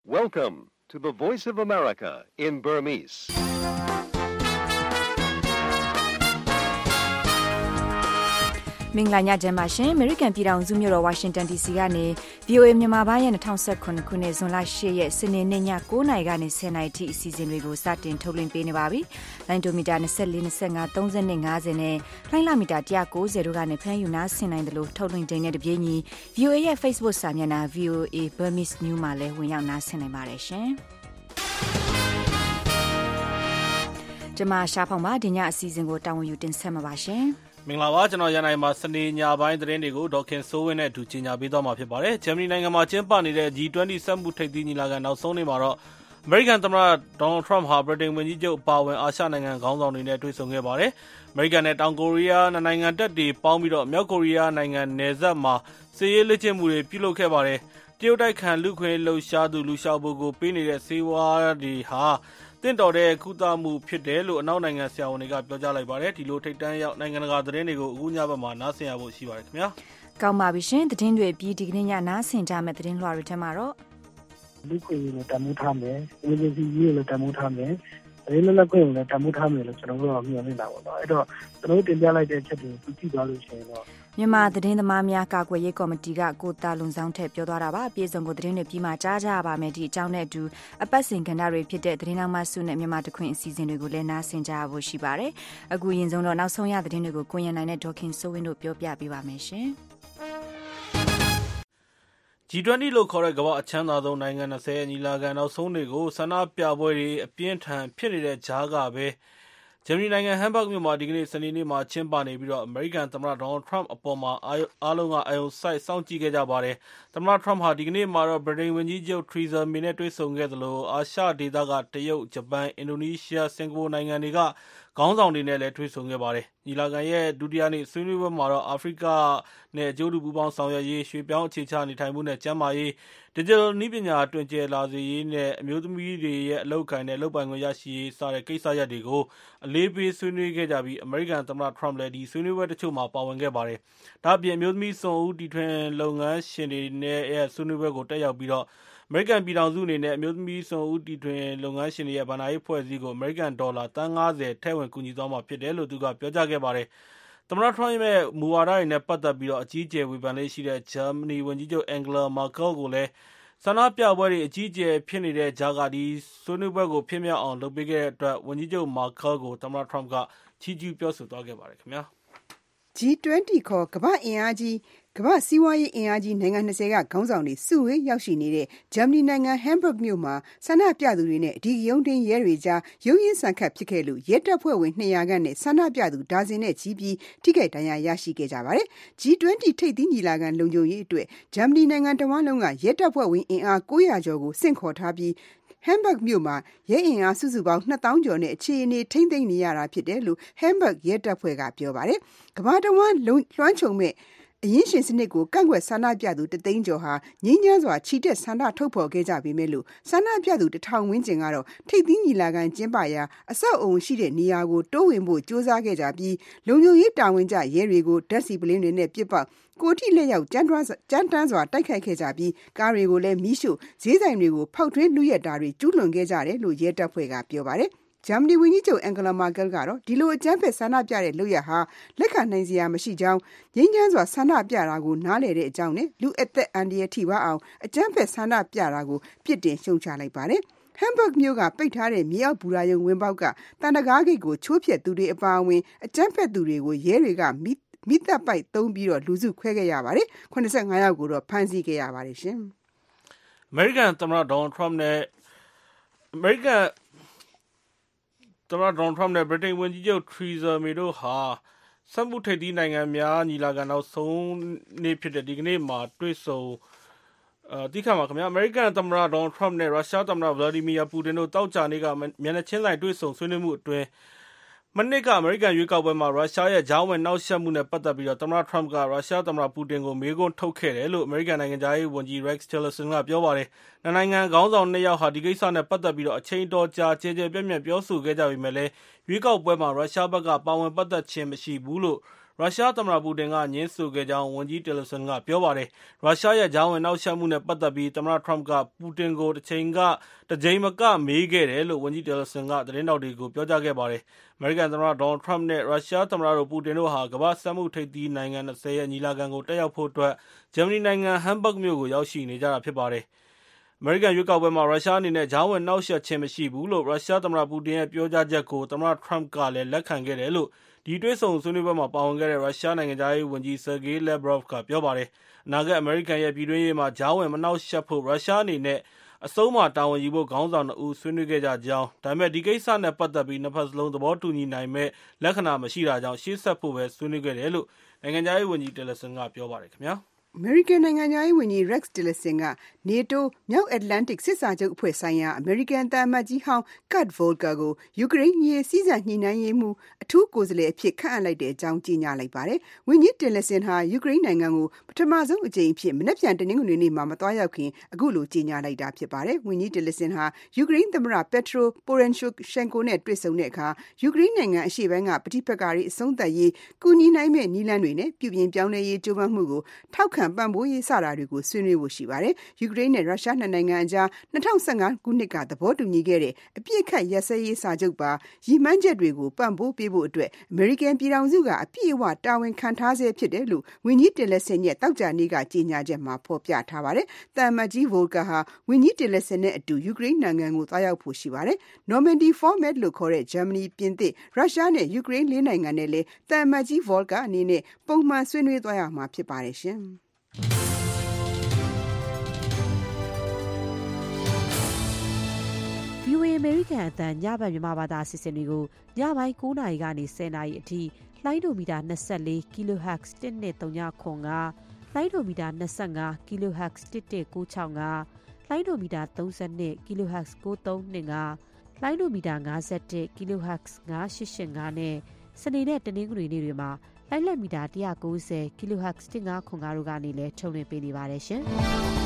Welcome to the Voice of America in Burmese. ။မင်္ဂလာညချမ်းပါရှင်။ American ပြည်ထောင်စုမြို့တော် Washington DC ကနေ VOA မြန်မာပိုင်းရဲ့2019ခုနှစ်ဇွန်လ10ရက်စနေနေ့ည9:00နာရီကနေ10:00နာရီထိအစီအစဉ်တွေကိုစတင်ထုတ်လွှင့်ပေးနေပါပြီ။လိုင်းဒိုမီတာ24 25 30နဲ့50နဲ့လိုင်းလာမီတာ190တို့ကနေဖမ်းယူနားဆင်နိုင်တယ်လို့ထုတ်လွှင့်ချိန်နဲ့တပြေးညီ VOA ရဲ့ Facebook စာမျက်နှာ VOA Burmese News မှာလည်းဝင်ရောက်နားဆင်နိုင်ပါတယ်ရှင်။ကျွန်မရှားဖောင်ပါဒီညအစီအစဉ်ကိုတာဝန်ယူတင်ဆက်မှာပါရှင်။မင်္ဂလာပါကျွန်တော်ရန်နိုင်မှာစနေညပိုင်းသတင်းတွေကိုဒေါခင်စိုးဝင်းနဲ့အတူကြီးညာပေးသွားမှာဖြစ်ပါတယ်ဂျာမနီနိုင်ငံမှာကျင်းပနေတဲ့ G20 စက်မှုထိပ်သီးညီလာခံနောက်ဆုံးနေ့မှာတော့အမေရိကန်သမ္မတဒေါ်နယ်ထရမ့်ဟာဗြိတိန်ဝန်ကြီးချုပ်အပါအဝင်အာရှနိုင်ငံခေါင်းဆောင်တွေနဲ့တွေ့ဆုံခဲ့ပါတယ်အမေရိကန်နဲ့တောင်ကိုရီးယားနိုင်ငံတပ်တွေပေါင်းပြီးတော့မြောက်ကိုရီးယားနိုင်ငံနယ်စပ်မှာစစ်ရေးလက်ကျင့်မှုတွေပြုလုပ်ခဲ့ပါတယ်တရုတ်တိုက်ခံလူခွင့်လှုပ်ရှားသူလူရှောက်ဖို့ကိုပေးနေတဲ့စေဝါတွေဟာတင့်တော်တဲ့ကုသမှုဖြစ်တယ်လို့အနောက်နိုင်ငံဆရာဝန်တွေကပြောကြားလိုက်ပါတယ်ဒီလိုထိပ်တန်းရောက်နိုင်ငံတကာသတင်းတွေကိုအခုညဘက်မှာနားဆင်ရဖို့ရှိပါတယ်ခင်ဗျာကောင်းပါပြီရှင်သတင်းတွေပြီးဒီကနေ့ညနားဆင်ကြမယ့်သတင်းလွှာတွေထဲမှာတော့လူခွင့်ရေးနဲ့တမိုးထားမယ်ဝင်းစီရေးနဲ့တမိုးထားမယ်ရေးလက်ခွင့်နဲ့တမိုးထားမယ်လို့ကျွန်တော်တို့ကမျှော်လင့်တာပေါ့နော်အဲ့တော့ကျွန်တော်တို့တင်ပြလိုက်တဲ့အချက်တွေကိုကြည့်သွားလို့ရှိရင်တော့မြန်မာသတင်းသမားများကာကွယ်ရေးကော်မတီကကိုတာလွန်ဆောင်ထည့်ပြောသွားတာပါအပြည့်စုံကိုသတင်းတွေပြီးမှကြားကြပါမယ်ဒီအကြောင်းနဲ့အတူအပတ်စဉ်ကဏ္ဍတွေဖြစ်တဲ့သတင်းတော်မှစုနဲ့မြန်မာတခွင်အစီအစဉ်တွေကိုလည်းနားဆင်ကြဖို့ရှိပါတယ်အခုရင်ဆုံးတော့နောက်ဆုံးရသတင်းတွေကိုကိုရန်နိုင်နဲ့ဒေါခင်စိုးဝင်းတို့ပြောပြပေးပါမယ်ရှင် G20 လို့ခေါ်တဲ့ကမ္ဘာအချမ်းသာဆုံးနိုင်ငံ20ရဲ့ညီလာခံနောက်ဆုံးနေ့ကိုဆန္ဒပြပွဲတွေအပြင်းထန်ဖြစ်နေတဲ့ကြားကပဲဂျာမနီနိုင်ငံဟမ်ဘတ်မြို့မှာဒီကနေ့စနေနေ့မှာကျင်းပနေပြီးတော့အမေရိကန်သမ္မတဒေါ်နယ်ထရမ့်အပေါ်မှာအားလုံးကအာရုံစိုက်စောင့်ကြည့်ခဲ့ကြပါတယ်သမ္မတထရမ့်ဟာဒီကနေ့မှာတော့ဗြိတိန်ဝန်ကြီးချုပ်ထရီဇာမေနဲ့တွေ့ဆုံခဲ့သလိုအာရှဒေသကတရုတ်ဂျပန်အင်ဒိုနီးရှားစင်ကာပူနိုင်ငံတွေကခေါင်းဆောင်တွေနဲ့လည်းတွေ့ဆုံခဲ့ပါတယ်ညီလာခံရဲ့ဒုတိယနေ့ဆွေးနွေးပွဲမှာတော့အာဖရိကနဲ့အကျိုးတူပူးပေါင်းဆောင်ရွက်ရေးရွှေ့ပြောင်းအခြေချနေထိုင်မှုနဲ့ကျန်းမာရေးDigital နည်းပညာတွင်ကျယ်လာစေရေးနဲ့အမျိုးသမီးတွေရဲ့အလုပ်ကိုင်နဲ့လုပ်ပိုင်ခွင့်ရရှိရေးစတဲ့ကိစ္စရပ်တွေကိုအလေးပေးဆွေးနွေးခဲ့ကြပြီးအမေရိကန်သမ္မတထရမ့်လည်းဒီဆွေးနွေးပွဲတချို့မှာပါဝင်ခဲ့ပါတယ်။ဒါ့အပြင်အမျိုးသမီးစွန်ဦးတီထွင်လုပ်ငန်းရှင်တွေနဲ့ဆွေးနွေးပွဲကိုတက်ရောက်ပြီးတော့အမေရိကန်ပြည်ထောင်စုအနေနဲ့အမျိုးသမီးစွန်ဦးတီထွင်လုပ်ငန်းရှင်တွေရဲ့ဗဏ္ဍာရေးဖွဲ့စည်းကိုအမေရိကန်ဒေါ်လာသန်း90ထည့်ဝင်ကူညီသွားမှာဖြစ်တယ်လို့သူကပြောကြားခဲ့ပါတယ်။သမ္မတထရမ့်ရဲ့မူဝါဒတွေနဲ့ပတ်သက်ပြီးတော့အကြီးအကျယ်ဝေဖန်လေးရှိတဲ့ဂျာမနီဝန်ကြီးချုပ်အန်ဂလာမာကယ်ကိုလည်းဆန္ဒပြပွဲတွေအကြီးအကျယ်ဖြစ်နေတဲ့ကြားကဒီဆွေးနွေးပွဲကိုဖြစ်မြောက်အောင်လုပ်ပေးခဲ့တဲ့အတွက်ဝန်ကြီးချုပ်မာကယ်ကိုသမ္မတထရမ့်ကချီးကျူးပြောဆိုသွားခဲ့ပါတယ်ခင်ဗျာ G20 ခေါ်ကမ္ဘာအင်အားကြီးကမ္ဘာစီးပွားရေးအင်အားကြီးနိုင်ငံ20ကခေါင်းဆောင်တွေစုဝေးရောက်ရှိနေတဲ့ဂျာမနီနိုင်ငံဟမ်ဘတ်မြို့မှာဆန္ဒပြသူတွေနဲ့အဓိကရုဏ်းတင်ရဲတွေကြားရုန်းရင်းဆန်ခတ်ဖြစ်ခဲ့လို့ရဲတပ်ဖွဲ့ဝင်200ခန့်နဲ့ဆန္ဒပြသူဒါဇင်နဲ့ချီပြီးထိခိုက်ဒဏ်ရာရရှိခဲ့ကြပါတယ်။ G20 ထိပ်သီးညီလာခံလုံခြုံရေးအတွက်ဂျာမနီနိုင်ငံတဝန်းလုံးကရဲတပ်ဖွဲ့ဝင်အင်အား900ကျော်ကိုဆင့်ခေါ်ထားပြီးဟမ်ဘတ်မြို့မှာရဲအင်အားစုစုပေါင်း2000ကျော်နဲ့အခြေအနေထိမ့်သိမ်းနေရတာဖြစ်တယ်လို့ဟမ်ဘတ်ရဲတပ်ဖွဲ့ကပြောပါတယ်။ကမ္ဘာတဝန်းလွှမ်းခြုံမဲ့အရင်ရှင်စနစ်ကိုကန့်ကွက်ဆန္ဒပြသူတသိန်းကျော်ဟာငြိမ်းချမ်းစွာချီတက်ဆန္ဒထုတ်ဖော်ခဲ့ကြပေမဲ့လို့ဆန္ဒပြသူ1000ဝန်းကျင်ကတော့ထိပ်သီးညီလာခံကျင်းပရာအဆောက်အုံရှိတဲ့နေရာကိုတိုးဝင်ဖို့ကြိုးစားခဲ့ကြပြီးလုံခြုံရေးတာဝန်ကျရဲတွေကိုဓာတ်ဆီပလင်းတွေနဲ့ပစ်ပေါက်ကိုထိလက်ရောက်ကြမ်းတမ်းစွာတိုက်ခိုက်ခဲ့ကြပြီးကားတွေကိုလည်းမီးရှို့ဈေးဆိုင်တွေကိုဖောက်ထွင်းလူရက်တာတွေကျူးလွန်ခဲ့ကြတယ်လို့ရဲတပ်ဖွဲ့ကပြောပါတယ်ဂျာမနီဝန်ကြီးချုပ်အန်ဂလာမာကယ်ကတော့ဒီလိုအကြမ်းဖက်ဆန္ဒပြတဲ့လုပ်ရဟာလက်ခံနိုင်စရာမရှိကြောင်းငြိမ်းချမ်းစွာဆန္ဒပြတာကိုနားလည်တဲ့အကြောင်းနဲ့လူအသက်အန္တရာယ်ထိပါအောင်အကြမ်းဖက်ဆန္ဒပြတာကိုပြစ်တင်ရှုံချလိုက်ပါတယ်ဟမ်ဘတ်မြို့ကပိတ်ထားတဲ့မြေအောက်ဘူရာယုံဝင်းပေါက်ကတန်တကားဂိတ်ကိုချိုးဖျက်သူတွေအပါအဝင်အကြမ်းဖက်သူတွေကိုရဲတွေကမိသက်ပိုက်သုံးပြီးတော့လူစုခွဲခဲ့ရပါတယ်85ယောက်ကိုတော့ဖမ်းဆီးခဲ့ရပါတယ်ရှင်အမေရိကန်သမ္မတဒေါ်နယ်ထရမ့်နဲ့ဗြိတိန်ဝန်ကြီးချုပ်ထရီဇာမေတို့ဟာစက်မှုထိပ်သီးနိုင်ငံများညီလာခံနောက်ဆုံးနေ့ဖြစ်တဲ့ဒီကနေ့မှာတွေ့ဆုံတိခါမှာခင်ဗျာအမေရိကန်သမ္မတဒေါ်နယ်ထရမ့်နဲ့ရုရှားသမ္မတဗလာဒီမီယာပူတင်တို့တောက်ကြနေ့ကမျက်နှာချင်းဆိုင်တွေ့ဆုံဆွေးနွေးမှုအတွင်းမနှစ်ကအမေရိကန်ရွေးကောက်ပွဲမှာရုရှားရဲ့ဂျာဝင်နှောက်ယှက်မှုနဲ့ပတ်သက်ပြီးတော့သမ္မတထရမ့်ကရုရှားသမ္မတပူတင်ကိုမေးခွန်းထုတ်ခဲ့တယ်လို့အမေရိကန်နိုင်ငံသားရေးဝန်ကြီး Rex Tillerson ကပြောပါတယ်။နိုင်ငံခေါင်းဆောင်2ယောက်ဟာဒီကိစ္စနဲ့ပတ်သက်ပြီးတော့အချိန်တော်ကြာကြဲကြဲပြန့်ပြန့်ပြောဆိုခဲ့ကြပေမဲ့လည်းရွေးကောက်ပွဲမှာရုရှားဘက်ကပါဝင်ပတ်သက်ခြင်းမရှိဘူးလို့ရုရှားသမ္မတပူတင်ကငြင်းဆိုခဲ့ကြောင်းဝန်ကြီး Tillerson ကပြောပါတယ်။ ရုရှားရဲ့ကြားဝင်နှောက်ယှက်မှုနဲ့ပတ်သက်ပြီးသမ္မတ Trump ကပူတင်ကိုတကြိမ်မကမေးခဲ့တယ်လို့ဝန်ကြီး Tillerson ကသတင်းထောက်တွေကိုပြောကြားခဲ့ပါတယ်။ အမေရိကန်သမ္မတ Donald Trump နဲ့ရုရှားသမ္မတပူတင်တို့ဟာကမ္ဘာ့စက်မှုထိပ်သီးနိုင်ငံ 20 ရဲ့ညီလာခံကိုတက်ရောက်ဖို့အတွက်ဂျာမနီနိုင်ငံဟမ်ဘတ်မြို့ကိုရောက်ရှိနေကြတာဖြစ်ပါတယ်။ အမေရိကန်ရွေးကောက်ပွဲမှာရုရှားအနေနဲ့ကြားဝင်နှောက်ယှက်ခြင်းမရှိဘူးလို့ရုရှားသမ္မတပူတင်ရဲ့ပြောကြားချက်ကိုသမ္မတ Trump ကလည်းလက်ခံခဲ့တယ်လို့ဒီတွေ့ဆုံဆွေးနွေးပွဲမှာပါဝင်ခဲ့တဲ့ရုရှားနိုင်ငံခြားရေးဝန်ကြီး Sergey Lavrov ကပြောပါတယ်။ အနာဂတ်အမေရိကန်ရဲ့ပြည်တွင်းရေးမှာကြားဝင်မနှောက်ယှက်ဖို့ရုရှားအနေနဲ့အဆုံးမှာတာဝန်ယူဖို့ခေါင်းဆောင်2ဦးဆွေးနွေးခဲ့ကြကြောင်းဒါပေမဲ့ဒီကိစ္စနဲ့ပတ်သက်ပြီးနှစ်ဖက်စလုံးသဘောတူညီနိုင်မဲ့လက္ခဏာမရှိတာကြောင့်ရှေ့ဆက်ဖို့ပဲဆွေးနွေးခဲ့တယ်လို့နိုင်ငံခြားရေးဝန်ကြီး Tillerson ကပြောပါတယ်ခင်ဗျာ။အမေရိကန်နိုင်ငံခြားရေးဝန်ကြီး Rex Tillerson က NATO မြောက်အတ္တလန်တစ်စစ်စာချုပ်အဖွဲ့ဆိုင်ရာအမေရိကန်သံအမတ်ကြီးဟောင်း Kurt Volker ကိုယူကရိန်းရေးစည်းစံညှိနှိုင်းရေးမှူးအထူးကိုယ်စားလှယ်အဖြစ်ခန့်အပ်လိုက်တဲ့အကြောင်းကြေညာလိုက်ပါတယ်။ဝန်ကြီး Tillerson ဟာယူကရိန်းနိုင်ငံကိုပထမဆုံးအကြိမ်အဖြစ်မနက်ဖြန်တနင်္ဂနွေနေ့မှာမသွားရောက်ခင်အခုလိုကြေညာလိုက်တာဖြစ်ပါတယ်။ဝန်ကြီး Tillerson ဟာယူကရိန်းသမ္မတ Petro Poroshenko နဲ့တွေ့ဆုံတဲ့အခါယူကရိန်းနိုင်ငံအရှေ့ပိုင်းကပဋိပက္ခတွေအဆုံးသတ်ရေးကူညီနိုင်မဲ့နည်းလမ်းတွေနဲ့ပြုပြင်ပြောင်းလဲရေးကြိုးပမ်းမှုကိုထောက်ခံပံ့ပိုးရေးစတာတွေကိုဆွေးနွေးဖို့ရှိပါတယ်။ယူကရိန်းနဲ့ရုရှားနှစ်နိုင်ငံအကြား2015ခုနှစ်ကသဘောတူညီခဲ့တဲ့အပြစ်ခတ်ရပ်စဲရေးစာချုပ်ပါရည်မှန်းချက်တွေကိုပံ့ပိုးပေးဖို့အတွက်အမေရိကန်ပြည်ထောင်စုကအပြည့်အဝတာဝန်ခံထားဆဲဖြစ်တယ်လို့ဝန်ကြီး Tillerson ရဲ့သောကြာနေ့ကကြေညာချက်မှာဖော်ပြထားပါတယ်။သံအမတ်ကြီး Volker ဟာဝန်ကြီး Tillerson နဲ့အတူယူကရိန်းနိုင်ငံကိုသွားရောက်ဖို့ရှိပါတယ်။ Normandy Format လို့ခေါ်တဲ့ဂျာမနီ၊ပြင်သစ်၊ရုရှားနဲ့ယူကရိန်း၄နိုင်ငံနဲ့လည်းသံအမတ်ကြီး Volker အနေနဲ့ပုံမှန်ဆွေးနွေးသွားရမှာဖြစ်ပါတယ်ရှင်။ VOA အမေရိကန်အသံညဘက်မြန်မာဘာသာအစီအစဉ်တွေကိုညပိုင်း9:00 နာရီကနေ10:00 နာရီအထိလိုင်းဒိုမီတာ24 kHz 1239လိုင်းဒိုမီတာ25 kHz 11965လိုင်းဒိုမီတာ32 kHz 9325လိုင်းဒိုမီတာ51 kHz 9885နဲ့စနေနဲ့တနင်္ဂနွေနေ့တွေမှာလိုင်းလက်မီတာ190 kHz 1505တို့ကနေလည်းထုတ်လွှင့်ပေးနေပါတယ်ရှင်။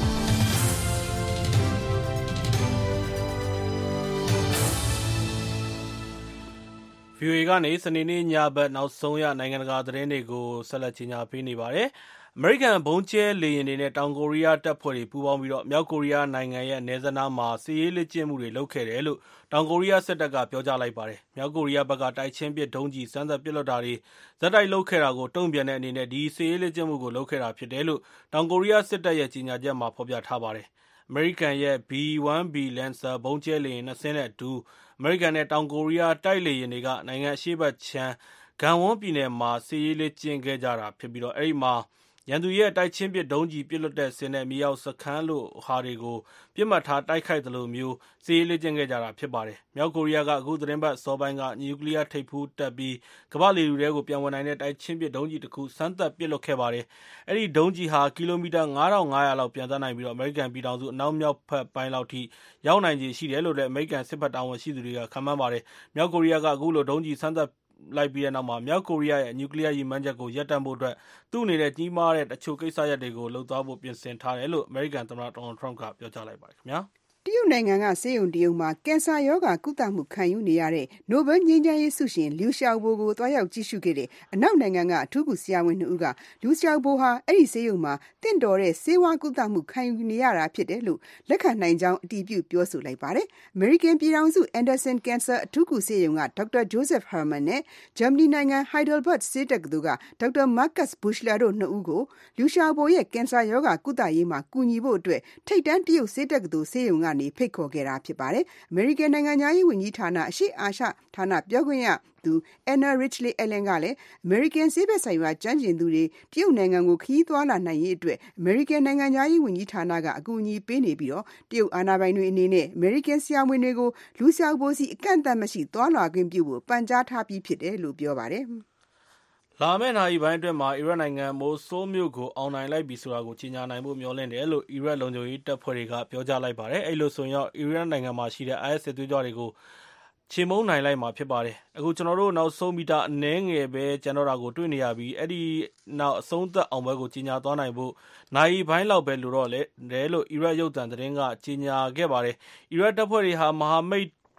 VOA ကနေစနေနေ့ညဘက်နောက်ဆုံးရနိုင်ငံတကာသတင်းတွေကိုဆက်လက်ကြီးညာပေးနေပါတယ်။အမေရိကန်ဘုံကျဲလေယာဉ်တွေနဲ့တောင်ကိုရီးယားတပ်ဖွဲ့တွေပူးပေါင်းပြီးမြောက်ကိုရီးယားနိုင်ငံရဲ့နယ်စပ်နားမှာစစ်ရေးလေ့ကျင့်မှုတွေလုပ်ခဲ့တယ်လို့တောင်ကိုရီးယားစစ်တပ်ကပြောကြားလိုက်ပါတယ်။မြောက်ကိုရီးယားဘက်ကတိုက်ချင်းပစ်ဒုံးကျည်စမ်းသပ်ပစ်လွှတ်တာတွေဇက်တိုက်လုပ်ခဲ့တာကိုတုံ့ပြန်တဲ့အနေနဲ့ဒီစစ်ရေးလေ့ကျင့်မှုကိုလုပ်ခဲ့တာဖြစ်တယ်လို့တောင်ကိုရီးယားစစ်တပ်ရဲ့ကြေညာချက်မှာဖော်ပြထားပါတယ်။အမေရိကန်ရဲ့ B-1B Lancer ဘုံကျဲလေယာဉ်2စင်းနဲ့အတူအမေရိကန်နဲ့တောင်ကိုရီးယားတိုက်လေယာဉ်တွေကနိုင်ငံအရှေ့ဘက်ခြမ်းဂမ်ဝွန်းပြည်နယ်မှာစစ်ရေးလေ့ကျင့်ခဲ့ကြတာဖြစ်ပြီးအဲဒီမှာရန်သူရဲ့တိုက်ချင်းပစ်ဒုံးကျည်ပစ်လွှတ်တဲ့စင်နဲ့မြေအောက်စခန်းလိုဟာတွေကိုပစ်မှတ်ထားတိုက်ခိုက်သလိုမျိုးစစ်ရေးလေ့ကျင့်ခဲ့ကြတာဖြစ်ပါတယ်။မြောက်ကိုရီးယားကအခုသတင်းပတ်အစောပိုင်းကနျူကလ িয়ারထိပ်ဖူးတက်ပြီးကမ္ဘာ့လေထုထဲကိုပြန်ဝင်နိုင်တဲ့တိုက်ချင်းပစ်ဒုံးကျည်တစ်ခုစမ်းသပ်ပစ်လွှတ်ခဲ့ပါတယ်။အဲဒီဒုံးကျည်ဟာကီလိုမီတာ9500လောက်ပျံသန်းနိုင်ပြီးအမေရိကန်ပြည်ထောင်စုအနောက်မြောက်ဘက်ပိုင်းလောက်ထိရောက်နိုင်ခြေရှိတယ်လို့လည်းအမေရိကန်စစ်ဘက်တာဝန်ရှိသူတွေကခန့်မှန်းပါတယ်။မြောက်ကိုရီးယားကအခုလိုဒုံးကျည်စမ်းသပ်လိုက်ပြီးတဲ့နောက်မြောက်ကိုရီးယားရဲ့နျူကလ িয়ারရည်မှန်းချက်ကိုရပ်တန့်ဖို့အတွက်သူ့အနေနဲ့ကြီးမားတဲ့တချို့ကိစ္စရပ်တွေကိုလုပ်သွားဖို့ပြင်ဆင်ထားတယ်လို့အမေရိကန်သမ္မတ Donald Trump ကပြောကြားလိုက်ပါတယ်ခင်ဗျာ။တရုတ်နိုင်ငံကဆေးရုံတရုံမှာကင်ဆာရောဂါကုသမှုခံယူနေရတဲ့နိုဘယ်ငြိမ်းချမ်းရေးဆုရှင်လျူရှာအိုဘိုကိုသွားရောက်ကြည့်ရှုခဲ့တဲ့အနောက်နိုင်ငံကအထူးကုဆရာဝန်2ဦးကလျူရှာအိုဘိုဟာအဲ့ဒီဆေးရုံမှာတင့်တော်တဲ့ဆေးဝါးကုသမှုခံယူနေရတာဖြစ်တယ်လို့လက်ခံနိုင်ကြောင်းအတည်ပြုပြောဆိုလိုက်ပါတယ်။ American ပြည်ထောင်စု Anderson Cancer အထူးကုဆေးရုံက Dr. Joseph Herman နဲ့ Germany နိုင်ငံ Heidelberg ဆေးတက္ကသိုလ်က Dr. Marcus Buchler တို့2ဦးကိုလျူရှာအိုဘိုရဲ့ကင်ဆာရောဂါကုသရေးမှာကူညီဖို့အတွက်ထိပ်တန်းတရုတ်ဆေးတက္ကသိုလ်ဆေးရုံကနေဖိတ်ခေါ်ခဲ့တာဖြစ်ပါတယ်။ အမေရိကန်နိုင်ငံခြားရေးဝန်ကြီးဌာနအရှေ့အာရှဌာနပြောခွင့်ရသူ Anna Richley Allen ကလည်းအမေရိကန်ဆေးဘက်ဆိုင်ရာကျွမ်းကျင်သူတွေတရုတ်နိုင်ငံကိုခရီးသွားလာနိုင်ရေးအတွက်အမေရိကန်နိုင်ငံခြားရေးဝန်ကြီးဌာနကအကူအညီပေးနေပြီးတရုတ်အာဏာပိုင်တွေအနေနဲ့အမေရိကန်ဆရာဝန်တွေကိုလျူရှာအိုဘိုစီအကန့်အသတ်မရှိသွားလာခွင့်ပြုဖို့ပန်ကြားထားပြီးဖြစ်တယ်လို့ပြောပါတယ်။လာမယ့်နာရီပိုင်းအတွင်းမှာအီရတ်နိုင်ငံမိုဆူးမြို့ကိုအောင်နိုင်လိုက်ပြီဆိုတာကိုကြေညာနိုင်ဖို့မျှော်လင့်တယ်လို့အီရတ်လုံခြုံရေးတပ်ဖွဲ့တွေကပြောကြားလိုက်ပါတယ်။အဲဒီလိုဆိုရင်အီရတ်နိုင်ငံမှာရှိတဲ့ IS စစ်သွေးကြွတွေကိုချေမှုန်းနိုင်လိုက်မှာဖြစ်ပါတယ်။အခုကျွန်တော်တို့နောက်ဆုံးမီတာအနည်းငယ်ပဲကျန်တော့တာကိုတွေ့နေရပြီးအဲဒီနောက်အဆုံးသတ်အောင်ပွဲကိုကြေညာသွားနိုင်ဖို့နာရီပိုင်းလောက်ပဲလိုတော့တယ်လို့အီရတ်ရုပ်သံသတင်းကကြေညာခဲ့ပါတယ်။အီရတ်တပ်ဖွဲ့တွေဟာမဟာမိတ်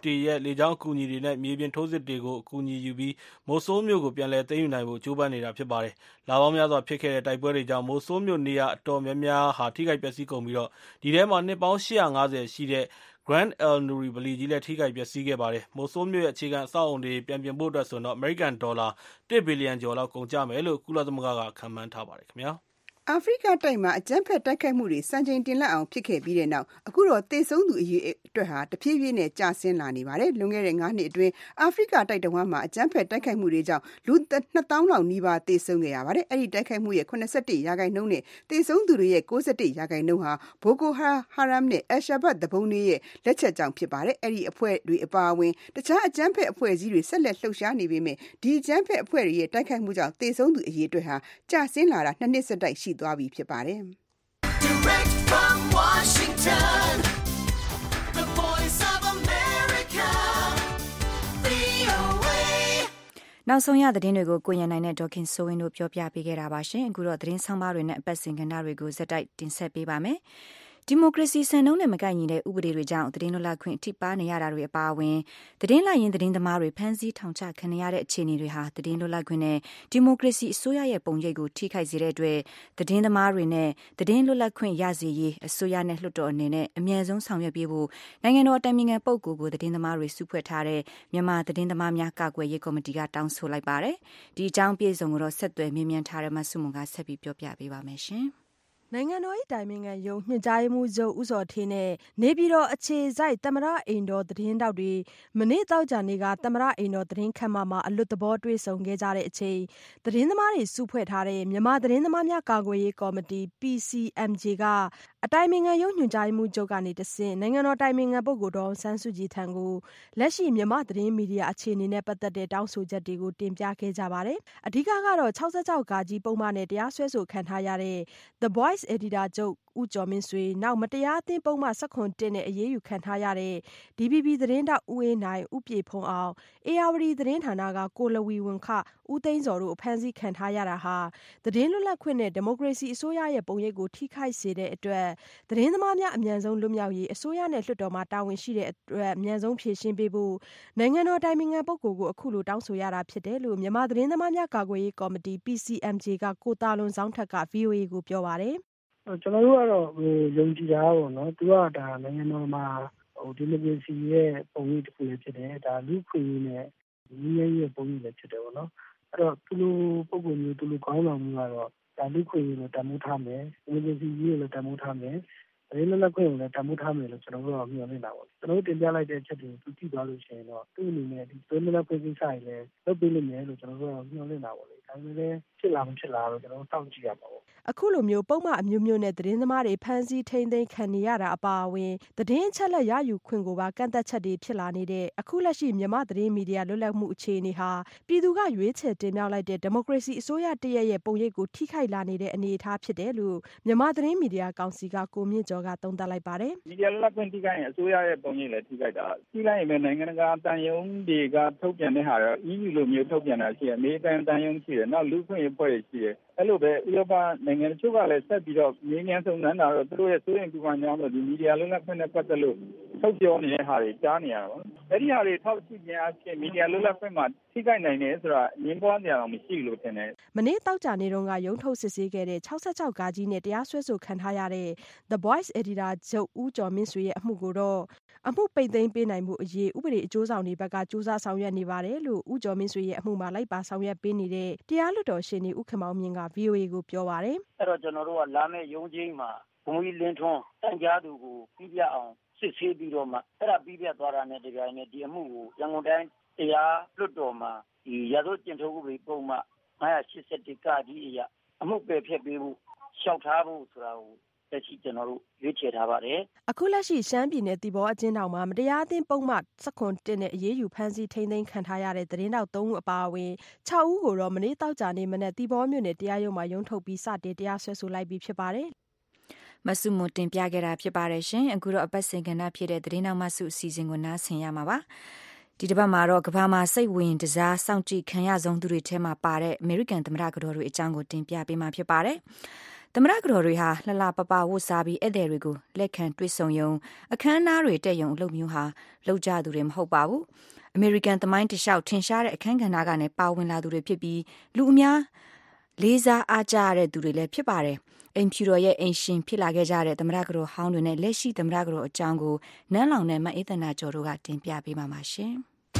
တွေရဲ့လေကြောင်းအကူအညီတွေနဲ့မြေပြင်ထိုးစစ်တွေကိုအကူအညီယူပြီးမိုဆူးမြို့ကိုပြန်လည်သိမ်းယူနိုင်ဖို့ကြိုးပမ်းနေတာဖြစ်ပါတယ်။လပေါင်းများစွာဖြစ်ခဲ့တဲ့တိုက်ပွဲတွေကြောင့်မိုဆူးမြို့နေရာအတော်များများဟာထိခိုက်ပျက်စီးကုန်ပြီးဒီထဲမှာနှစ်ပေါင်း850ရှိတဲ့ Grand al-Nuri ဗလီကြီးလည်းထိခိုက်ပျက်စီးခဲ့ပါတယ်။မိုဆူးမြို့ရဲ့အခြေခံအဆောက်အုံတွေပြန်ပြင်ဖို့အတွက်ဆိုတော့အမေရိကန်ဒေါ်လာ1 ဘီလီယံကျော်လောက်ကုန်ကျမယ်လို့ကုလသမဂ္ဂကခန့်မှန်းထားပါတယ်ခင်ဗျာ။အာဖရိကတိုက်မှာအကြမ်းဖက်တိုက်ခိုက်မှုတွေစံချိန်တင်လက်အောင်ဖြစ်ခဲ့ပြီးတဲ့နောက်အခုတော့သေဆုံးသူအရေအတွက်ဟာတဖြည်းဖြည်းနဲ့ကျဆင်းလာနေပါတယ်။လွန်ခဲ့တဲ့9နှစ်အတွင်းအာဖရိကတိုက်တဝန်းမှာအကြမ်းဖက်တိုက်ခိုက်မှုတွေကြောင့်လူ2000လောက်နီးပါးသေဆုံးခဲ့ရပါတယ်။အဲ့ဒီတိုက်ခိုက်မှုရဲ့81%နဲ့သေဆုံးသူတွေရဲ့61%ဟာဘိုကိုဟာရမ်နဲ့အယ်ရှာဘတ်တဘုံတွေရဲ့လက်ချက်ကြောင့်ဖြစ်ပါတယ်။အဲ့ဒီအဖွဲ့တွေအပါအဝင်တခြားအကြမ်းဖက်အဖွဲ့အစည်းတွေဆက်လက်လှုပ်ရှားနေပေမဲ့ဒီအကြမ်းဖက်အဖွဲ့တွေရဲ့တိုက်ခိုက်မှုကြောင့်သေဆုံးသူအရေအတွက်ဟာကျဆင်းလာတာ2နှစ်ဆက်တိုက်ရှိသွားပြီဖြစ်ပါတယ်။ Direct from Washington, the voice of America, VOA. နောက်ဆုံးရသတင်းတွေကိုကိုရန်နိုင်နဲ့ဒေါခင်စိုးဝင်းတို့ပြောပြပေးခဲ့တာပါရှင်။အခုတော့သတင်းဆောင်ပါတွေနဲ့အပတ်စဉ်ကဏ္ဍတွေကိုဇက်တိုက်တင်ဆက်ပေးပါမယ်။ဒီမိုကရေစီစံနှုန်းနဲ့မကိုက်ညီတဲ့ဥပဒေတွေကြောင့်သတင်းလွတ်လပ်ခွင့်ထိပါနေရတာတွေအပါအဝင်သတင်းလိုက်ရင်သတင်းသမားတွေဖမ်းဆီးထောင်ချခံရတဲ့အခြေအနေတွေဟာသတင်းလွတ်လပ်ခွင့်နဲ့ဒီမိုကရေစီအစိုးရရဲ့ပုံရိပ်ကိုထိခိုက်စေတဲ့အတွက်သတင်းသမားတွေနဲ့သတင်းလွတ်လပ်ခွင့်ရစေရေးအစိုးရနဲ့လွှတ်တော်အနေနဲ့အမြန်ဆုံးဆောင်ရွက်ပေးဖို့နိုင်ငံတော်အတိုင်ပင်ခံပုဂ္ဂိုလ်ကိုသတင်းသမားတွေစုဖွဲ့ထားတဲ့မြန်မာသတင်းသမားများကာကွယ်ရေးကော်မတီကတောင်းဆိုလိုက်ပါတယ်။ဒီအကြောင်းပြည့်စုံကိုတော့ဆက်သွယ်မြင်းမြန်းထားတဲ့မဆုမွန်ကဆက်ပြီးပြောပြပေးပါမယ်ရှင်။နိုင်ငံတော်၏တိုင်ပင်ခံရုံးညွှန်ကြားရေးမှူးချုပ်ဦးဇော်ဌေးနဲ့နေပြည်တော်အခြေစိုက်သမ္မတအိမ်တော်သတင်းတောက်တွေမနေ့သောကြာနေ့ကသမ္မတအိမ်တော်သတင်းခန်းမမှာအလွတ်သဘောတွေ့ဆုံခဲ့ကြတဲ့အချိန်သတင်းသမားတွေစုဖွဲ့ထားတဲ့မြန်မာသတင်းသမားများကာကွယ်ရေးကော်မတီ PCMJ ကအတိုင်ပင်ခံရုံးညွှန်ကြားရေးမှူးချုပ်ကနေတဆင့်နိုင်ငံတော်တိုင်ပင်ခံပုဂ္ဂိုလ်ဒေါ်အောင်ဆန်းစုကြည်ထံကိုလက်ရှိမြန်မာသတင်းမီဒီယာအခြေအနေနဲ့ပတ်သက်တဲ့တောင်းဆိုချက်တွေကိုတင်ပြခဲ့ကြပါတယ်။အဓိကကတော့66ကာကြီးပုံမှန်နဲ့တရားစွဲဆိုခံထားရတဲ့ The Voice အယ်ဒီတာချုပ်ဦးကျော်မင်းဆွေနောက်မတရားအသင်းပုံမှန်17နဲ့အရေးယူခံထားရတဲ့ DVB သတင်းတောက်ဦးအေးနိုင်ဦးပြေဖုံးအောင်အေယာဝတီသတင်းဌာနကကိုလဝီဝင်ခဦးသိန်းစော်တို့အဖမ်းဆီးခံထားရတာဟာသတင်းလွတ်လပ်ခွင့်နဲ့ဒီမိုကရေစီအစိုးရရဲ့ပုံရိပ်ကိုထိခိုက်စေတဲ့အတွက်သတင်းသမားများအမြန်ဆုံးလွတ်မြောက်ရေးအစိုးရနဲ့လွှတ်တော်မှာတာဝန်ရှိတဲ့အတွက်အမြန်ဆုံးဖြေရှင်းပေးဖို့နိုင်ငံတော်တိုင်ပင်ခံပုဂ္ဂိုလ်ကိုအခုလိုတောင်းဆိုရတာဖြစ်တယ်လို့မြန်မာသတင်းသမားများကာကွယ်ရေးကော်မတီ PCMJ ကကိုတာလွန်ဆောင်ထက်က VOA ကိုပြောပါတယ်ကျွန်တော်တို့ကတော့ယုံကြည်တာပေါ့နော်သူကဒါနိုင်ငံတော်မှာဒီမိုကရေစီရဲ့ပုံရိပ်တစ်ခုလည်းဖြစ်တယ်ဒါလူ့ခွင့်ရေးနဲ့ညီညွတ်ရေးပုံရိပ်လည်းဖြစ်တယ်ပေါ့နော်အဲ့တော့သူလိုပုံစံမျိုးသူလိုခေါင်းဆောင်မျိုးကတော့ဒါလူ့ခွင့်ရေးကိုတန်ဖိုးထားမယ်ဒီမိုကရေစီရေးကိုလည်းတန်ဖိုးထားမယ်သတင်းလွတ်လပ်ခွင့်ကိုလည်းတန်ဖိုးထားမယ်လို့ကျွန်တော်တို့ကမျှော်လင့်တာပေါ့ကျွန်တော်တို့တင်ပြလိုက်တဲ့အချက်တွေကိုသူကြည့်သွားလို့ရှိရင်တော့သူ့အနေနဲ့ဒီသတင်းလွတ်လပ်ခွင့်ကိစ္စတွေလည်းလုပ်ပေးလိမ့်မယ်လို့ကျွန်တော်တို့ကမျှော်လင့်တာပေါ့လေဒါပေမဲ့လည်းဖြစ်လာမဖြစ်လာတော့ကျွန်တော်တို့တောင်းကြည့်ရပါပေါ့အခုလိုမျိုးပုံမှန်အမျိုးမျိုးနဲ့သတင်းသမားတွေဖမ်းဆီးထိန်းသိမ်းခံနေရတာအပါအဝင်သတင်းအချက်အလက်ရယူခွင့်ကိုပါကန့်သတ်ချက်တွေဖြစ်လာနေတဲ့အခုလက်ရှိမြန်မာသတင်းမီဒီယာလွတ်လပ်မှုအခြေအနေဟာပြည်သူကရွေးချယ်တင်မြှောက်လိုက်တဲ့ဒီမိုကရေစီအစိုးရတရက်ရဲ့ပုံရိပ်ကိုထိခိုက်လာနေတဲ့အနေအထားဖြစ်တယ်လို့မြန်မာသတင်းမီဒီယာကောင်စီကကိုမြင့်ကျော်ကသုံးသပ်လိုက်ပါတယ်မီဒီယာလွတ်လပ်ခွင့်ထိခိုက်ရင်အစိုးရရဲ့ပုံရိပ်လည်းထိခိုက်တာကြီးလိုက်ရင်ပဲနိုင်ငံတကာတန်ယုံတွေကထုတ်ပြန်တဲ့ဟာတော့ EU လိုမျိုးထုတ်ပြန်တာရှိတယ်အမေရိကန်တန်ယုံရှိတယ်နောက်လူ့ခွင့်ရေးဖွဲ့ရှိတယ်အဲ့လိုပဲဥရောပနိုင်ငံတချို့ကလည်းဆက်ပြီးတော့ငြင်းငြင်းဆုံးနှံတာတော့သူတို့ရဲ့စိုးရိမ်ပူပန်ကြောင်းလို့ဒီမီဒီယာလွတ်လပ်ခွင့်နဲ့ပတ်သက်လို့ထုတ်ပြောနေတဲ့ဟာတွေကြားနေရတာပေါ့အဲ့ဒီဟာတွေထောက်ကြည့်ခြင်းအဖြစ်မီဒီယာလွတ်လပ်ခွင့်မှာထိခိုက်နိုင်တယ်ဆိုတာငြင်းပွားကြရအောင်မရှိလို့ထင်တယ်မနေ့တောက်ကြနေတော့ကရုံးထုတ်စစ်ဆေးခဲ့တဲ့66ကာကြီးနဲ့တရားစွဲဆိုခံထားရတဲ့ The Voice Editor ချုပ်ဦးကျော်မင်းဆွေရဲ့အမှုကိုတော့အမှုပိတ်သိမ်းပေးနိုင်မှုအရေးဥပဒေအကျိုးဆောင်တွေဘက်ကစူးစမ်းဆောင်ရွက်နေပါတယ်လို့ဦးကျော်မင်းဆွေရဲ့အမှုမှာလိုက်ပါဆောင်ရွက်ပေးနေတဲ့တရားလွှတ်တော်ရှေ့နေဦးခင်မောင်မြင့်က VOA ကိုပြောပါတယ်အဲ့တော့ကျွန်တော်တို့ကလာမယ့်ရုံးချင်းမှာဘုံကြီးလင်းထွန်းတန်ကြားသူကိုပြပြအောင်စစ်ဆေးပြီးတော့မှအဲ့ဒါပြီးပြသွားတာနဲ့တပြိုင်နက်ဒီအမှုကိုရန်ကုန်တိုင်းတရားလွှတ်တော်မှာဒီရာဇဝတ်ကျင့်ထုံးဥပဒေပုံမှန်981ကကြီးအရာအမှုပယ်ဖျက်ပေးဖို့လျှောက်ထားဖို့ဆိုတာကိုလက်ရှိကျွန်တော်တို့ရွေးချယ်ထားပါတယ်အခုလက်ရှိရှမ်းပြည်နယ်တည်ဘောအကျဉ်းထောင်မှာမတရားအသင်းပုံမှန်17နဲ့အရေးယူဖမ်းဆီးထိန်းသိမ်းခံထားရတဲ့သတင်းတောက်3ဦးအပါအဝင်6ဦးကိုတော့မနေ့တောက်ကြနေ့မနေ့တည်ဘောမြို့နယ်တရားရုံးမှာရုံးထုတ်ပြီးစတင်တရားစွဲဆိုလိုက်ပြီးဖြစ်ပါတယ်မဆုမတင်ပြခဲ့တာဖြစ်ပါတယ်ရှင်အခုတော့အပတ်စဉ်ကဏ္ဍဖြစ်တဲ့သတင်းနောက်မှစုအစီအစဉ်ကိုနားဆင်ရမှာပါဒီတစ်ပတ်မှာတော့ကမ္ဘာမှာစိတ်ဝင်တစားစောင့်ကြည့်ခံရဆုံးသူတွေထဲမှာပါတဲ့ American သမ္မတကတော်တွေအကြောင်းကိုတင်ပြပေးမှာဖြစ်ပါတယ်သမရကတော်တွေဟာလှလှပပဝတ်စားပြီးဧည့်သည်တွေကိုလက်ခံတွေ့ဆုံယုံအခမ်းအနားတွေတက်ယုံအလုပ်မျိုးဟာလောက်ကြသူတွေမဟုတ်ပါဘူးအမေရိကန်သမိုင်းတလျှောက်ထင်ရှားတဲ့အခမ်းကဏ္ဍကနေပါဝင်လာသူတွေဖြစ်ပြီးလူအများလေးစားအားကြရတဲ့သူတွေလည်းဖြစ်ပါတယ်အိမ်ဖြူတော်ရဲ့အိမ်ရှင်ဖြစ်လာခဲ့ကြတဲ့သမရကတော်ဟောင်းတွေနဲ့လက်ရှိသမရကတော်အကြောင်းကိုနန်းလောင်နဲ့မအေးသနာကျော်တို့ကတင်ပြပေးပါမှာရှင်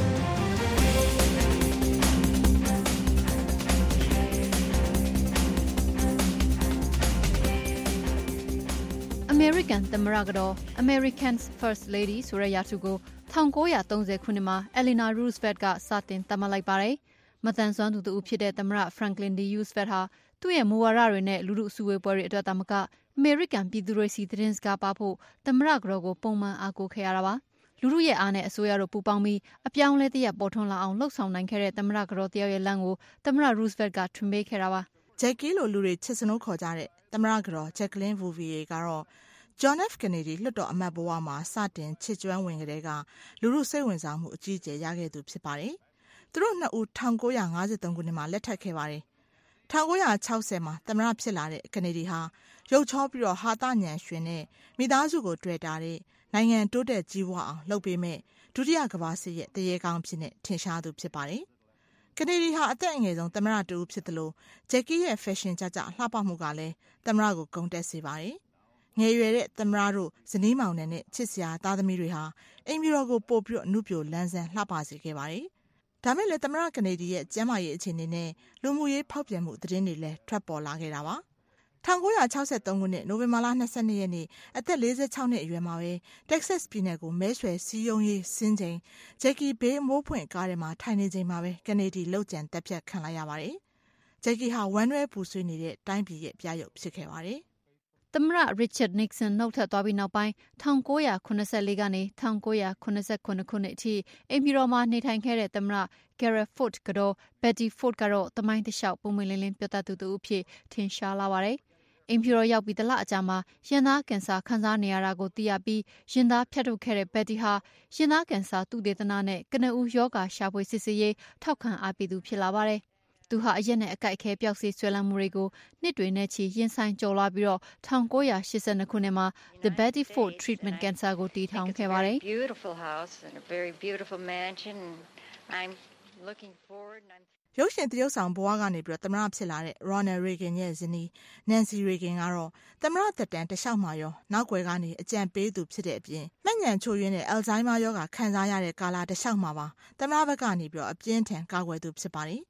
American သမ္မတကတော့ American First Lady ဆိုတဲ့ရာထူးကို1930ခုနှစ်မှာ Eleanor Roosevelt ကစတင်သတ်မှတ်လိုက်ပါတယ်။မတန်ဆွမ်းသူတူဖြစ်တဲ့သမ္မတ Franklin D. Roosevelt ဟာသူ့ရဲ့မူဝါဒတွေနဲ့လူထုအစုအဝေးပွဲတွေအတွက်သာမက American ပြည်သူတွေစီသတင်းစကားပါဖို့သမ္မတကတော့ကိုပုံမှန်အားကိုးခဲ့ရတာပါ။လူထုရဲ့အားနဲ့အစိုးရတို့ပူးပေါင်းပြီးအပြောင်းလဲတရက်ပေါ်ထွန်းလာအောင်လှုပ်ဆောင်နိုင်ခဲ့တဲ့သမ္မတကတော့တယောက်ရဲ့လမ်းကိုသမ္မတ Roosevelt ကထွင်ပေးခဲ့တာပါ။ Jackie လိုလူတွေချစ်စနိုးခေါ်ကြတဲ့သမ္မတကတော့ Jacqueline Bouvier ကတော့ John F. Kennedy လွှတ်တော်အမတ်ဘဝမှာစတင်ချစ်ကျွမ်းဝင်ကလေးကလူထုစိတ်ဝင်စားမှုအကြီးအကျယ်ရခဲ့သူဖြစ်ပါတယ်။သူတို့နှစ်ဦး1953ခုနှစ်မှာလက်ထပ်ခဲ့ပါတယ်။1960မှာသမ္မတဖြစ်လာတဲ့ Kennedy ဟာရုပ်ချောပြီးတော့ဟာသညံရွှင်တဲ့မိသားစုကိုတွေ့တာတဲ့နိုင်ငံတိုးတက်ကြီးပွားအောင်လုပ်ပေးမဲ့ဒုတိယကမ္ဘာစစ်ရဲ့တရေကောင်းဖြစ်နေထင်ရှားသူဖြစ်ပါတယ်။ Kennedy ဟာအသက်အငယ်ဆုံးသမ္မတတူဖြစ်တယ်လို့ Jackie ရဲ့ fashion ကြလှပမှုကလည်းသမ္မတကိုဂုဏ်တက်စေပါတယ်။ငယ်ရွယ်တဲ့သမ္မတတို့ဇနီးမောင်နှံနဲ့ချစ်စရာသားသမီးတွေဟာအိမ်ပြည်တော်ကိုပို့ပြီးတော့နုပြိုလန်းဆန်းလှပစေခဲ့ပါတယ်။ဒါမဲ့လည်းသမ္မတကနေဒီရဲ့ကျန်းမာရေးအခြေအနေနဲ့လူမှုရေးဖောက်ပြန်မှုသတင်းတွေလည်းထွက်ပေါ်လာခဲ့တာပါ။1963ခုနှစ်နိုဝင်ဘာလ22ရက်နေ့အသက်46နှစ်အရွယ်မှာပဲတက်ဆက်စ်ပြည်နယ်ကိုမဲဆွယ်စည်းရုံးရေးဆင်းချိန်ဂျက်ကီဘေးမိုးဖွင့်ကားထဲမှာထိုင်နေချိန်မှာပဲကနေဒီလှုပ်ကြံတက်ဖြတ်ခံလိုက်ရပါတယ်။ဂျက်ကီဟာဝမ်းနည်းပူဆွေးနေတဲ့တိုင်းပြည်ရဲ့ပြရုပ်ဖြစ်ခဲ့ပါတယ်။သမ္မတ Richard Nixon နှုတ်ထွက်သွားပြီးနောက်ပိုင်း1984ကနေ1989ခုနှစ်အထိအိမ်ပြည်တော်မှာနေထိုင်ခဲ့တဲ့သမ္မတ Gerald Ford ကတော့ Betty Ford ကတော့သမိုင်းတလျှောက်ပုံမှန်လင်းလင်းပြောတတ်သူအဖြစ်ထင်ရှားလာပါတယ်။အိမ်ပြည်တော်ရောက်ပြီးတလအကြာမှာရင်သားကင်ဆာခံစားနေရတာကိုသိရပြီးရင်သားဖြတ်ထုတ်ခဲ့တဲ့ Betty ဟာရင်သားကင်ဆာသုတေသနနဲ့ကနဦးယောဂရှာဖွေစစ်ဆေးရေးထောက်ခံအားပေးသူဖြစ်လာပါတယ်။သူဟာအရက်နဲ့အကိုက်အခဲပျောက်စေးဆွဲလန်းမှုတွေကိုနှစ်တွေနဲ့ချီရင်ဆိုင်ကြော်လာပြီးတော့1982ခုနှစ်မှာ The Betty Ford Treatment Cancer ကိုတည်ထောင်ခဲ့ပါတယ်။ရုပ်ရှင်သရုပ်ဆောင်ဘဝကနေပြီးတော့သမ္မတဖြစ်လာတဲ့ Ronald Reagan ရဲ့ဇနီး Nancy Reagan ကတော့သမ္မတသက်တမ်းတစ်လျှောက်မှာရောနောက်ွယ်ကနေအကြံပေးသူဖြစ်တဲ့အပြင်မှတ်ဉာဏ်ချို့ယွင်းတဲ့ Alzheimer ရောဂါခံစားရတဲ့ကာလတစ်လျှောက်မှာပါသမ္မတဘက်ကနေပြီးတော့အပြင်းထန်ကာကွယ်သူဖြစ်ပါတယ်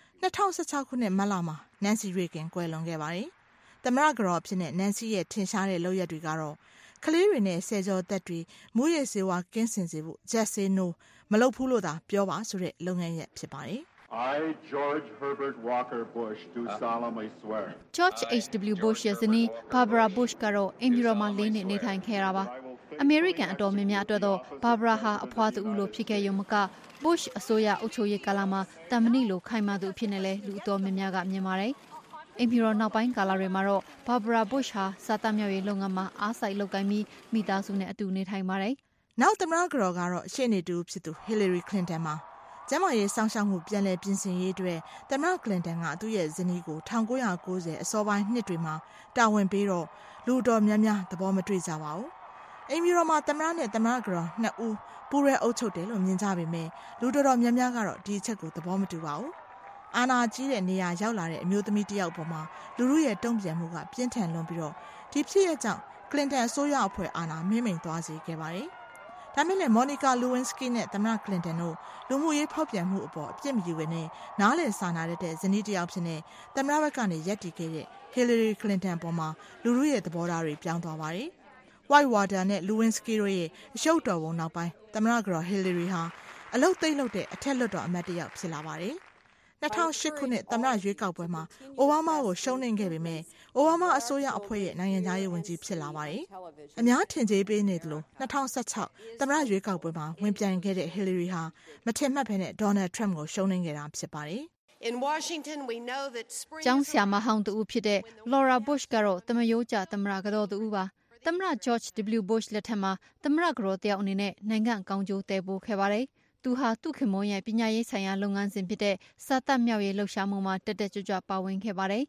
2016ခုနှစ်မတ်လမှာ Nancy Reagan ကွယ်လွန်ခဲ့ပါတယ်သမ္မတကတော့ဖြစ်တဲ့ Nancy ရဲ့ထင်ရှားတဲ့လုပ်ရက်တွေကတော့ကလေးတွေနဲ့ဆယ်ကျော်သက်တွေမူရည်စေဝါကင်းစင်စေဖို့ Just say no မလုပ်ဘူးလို့သာပြောပါဆိုတဲ့လုပ်ငန်းရက်ဖြစ်ပါတယ် I, George Herbert Walker Bush, do solemnly swear. George H.W. Bush ရဲ့ဇနီး Barbara Bush ကတော့အိမ်ပြည်တော်မှာ၄နှစ်နေထိုင်ခဲ့တာပါ။ အမေရိကန်အတော်များများအတွက်တော့ Barbara ဟာအဖွားတူလို့ဖြစ်ခဲ့ရုံမက Bush အစိုးရအုပ်ချုပ်ရေးကာလမှာတမဏိလိုခိုင်မာသူအဖြစ်နဲ့လည်းလူအတော်များများကမြင်ပါတယ်။အိမ်ပြည်တော်နောက်ပိုင်းကာလတွေမှာတော့ Barbara Bush ဟာစာသမြောက်ရေးလုပ်ငန်းမှာအားစိုက်လုပ်ကိုင်ပြီးမိသားစုနဲ့အတူနေထိုင်ပါတယ်။နောက်သမ္မတကတော့ရှေ့နေတူဖြစ်သူ Hillary Clinton မှာကျမရဲ့စောင့်ရှောက်မှုပြန်လည်ပြင်ဆင်ရေးအတွက်သမ္မတကလင်တန်ကသူ့ရဲ့ဇနီးကို1990အစောပိုင်းနှစ်တွေမှာတာဝန်ပေးတော့လူတော်များများသဘောမတွေ့ကြပါဘူး။အိမ်ပြည်တော်မှာသမ္မတနဲ့သမ္မတကတော့နှစ်ဦးပူရဲအုပ်ချုပ်တယ်လို့မြင်ကြပေမဲ့လူတော်များများကတော့ဒီအချက်ကိုသဘောမတူပါဘူး။အာဏာကြီးတဲ့နေရာရောက်လာတဲ့အမျိုးသမီးတစ်ယောက်ပေါ်မှာလူတို့ရဲ့တုံ့ပြန်မှုကပြင်းထန်လွန်ပြီးတော့ဒီဖြစ်ရကြောင့်ကလင်တန်အစိုးရအဖွဲ့အာဏာမိမ့်မိန်သွားစေခဲ့ပါတယ်။ဒါမဲ့လည်း Monica Lewinsky နဲ့သမ္မတကလင်တန်တို့လူမှုရေးဖောက်ပြန်မှုအပေါ်အပြစ်မယူဘဲနဲ့နားလည်စာနာတဲ့ဇနီးတစ်ယောက်ဖြစ်နေသမ္မတဘက်ကနေရပ်တည်ခဲ့တဲ့ Hillary Clinton ပေါ်မှာလူတို့ရဲ့သဘောထားတွေပြောင်းသွားပါတယ်။ Whitewater နဲ့ Lewinsky တို့ရဲ့အရှုပ်တော်ပုံနောက်ပိုင်းသမ္မတက Hillary ဟာအလုတ်သိမ့်လုပ်တဲ့အထက်လွှတ်တော်အမတ်တစ်ယောက်ဖြစ်လာပါတယ်။2008ခုနှစ်သမ္မတရွေးကောက်ပွဲမှာအိုဘားမားကိုရှုံးနိမ့်ခဲ့ပေမဲ့အိုဘားမားအစိုးရအဖွဲ့ရဲ့နိုင်ငံခြားရေးဝန်ကြီးဖြစ်လာပါတယ်။အများထင်ကြေးပေးနေတယ်လို့2016သမ္မတရွေးကောက်ပွဲမှာဝင်ပြိုင်ခဲ့တဲ့ Hillary ဟာမထင်မှတ်ဘဲနဲ့ Donald Trump ကိုရှုံးနိမ့်ခဲ့တာဖြစ်ပါတယ်။ In Washington we know that spring ကျောင်းဆရာမဟောင်းတူဖြစ်တဲ့ Laura Bush ကတော့သမယိုးကျသမ္မတကတော့တူပါသမ္မတ George W. Bush လက်ထက်မှာသမ္မတကတော့တယောက်အနေနဲ့နိုင်ငံကောင်းကျိုးတည်ပို့ခဲ့ပါတယ်။သူဟာသူ့ခင်မွန်းရဲ့ပညာရေးဆိုင်ရာလုပ်ငန်းစဉ်ဖြစ်တဲ့စာသတ်မြောက်ရေးလှုပ်ရှားမှုမှာတက်တက်ကြွကြွပါဝင်ခဲ့ပါတယ်။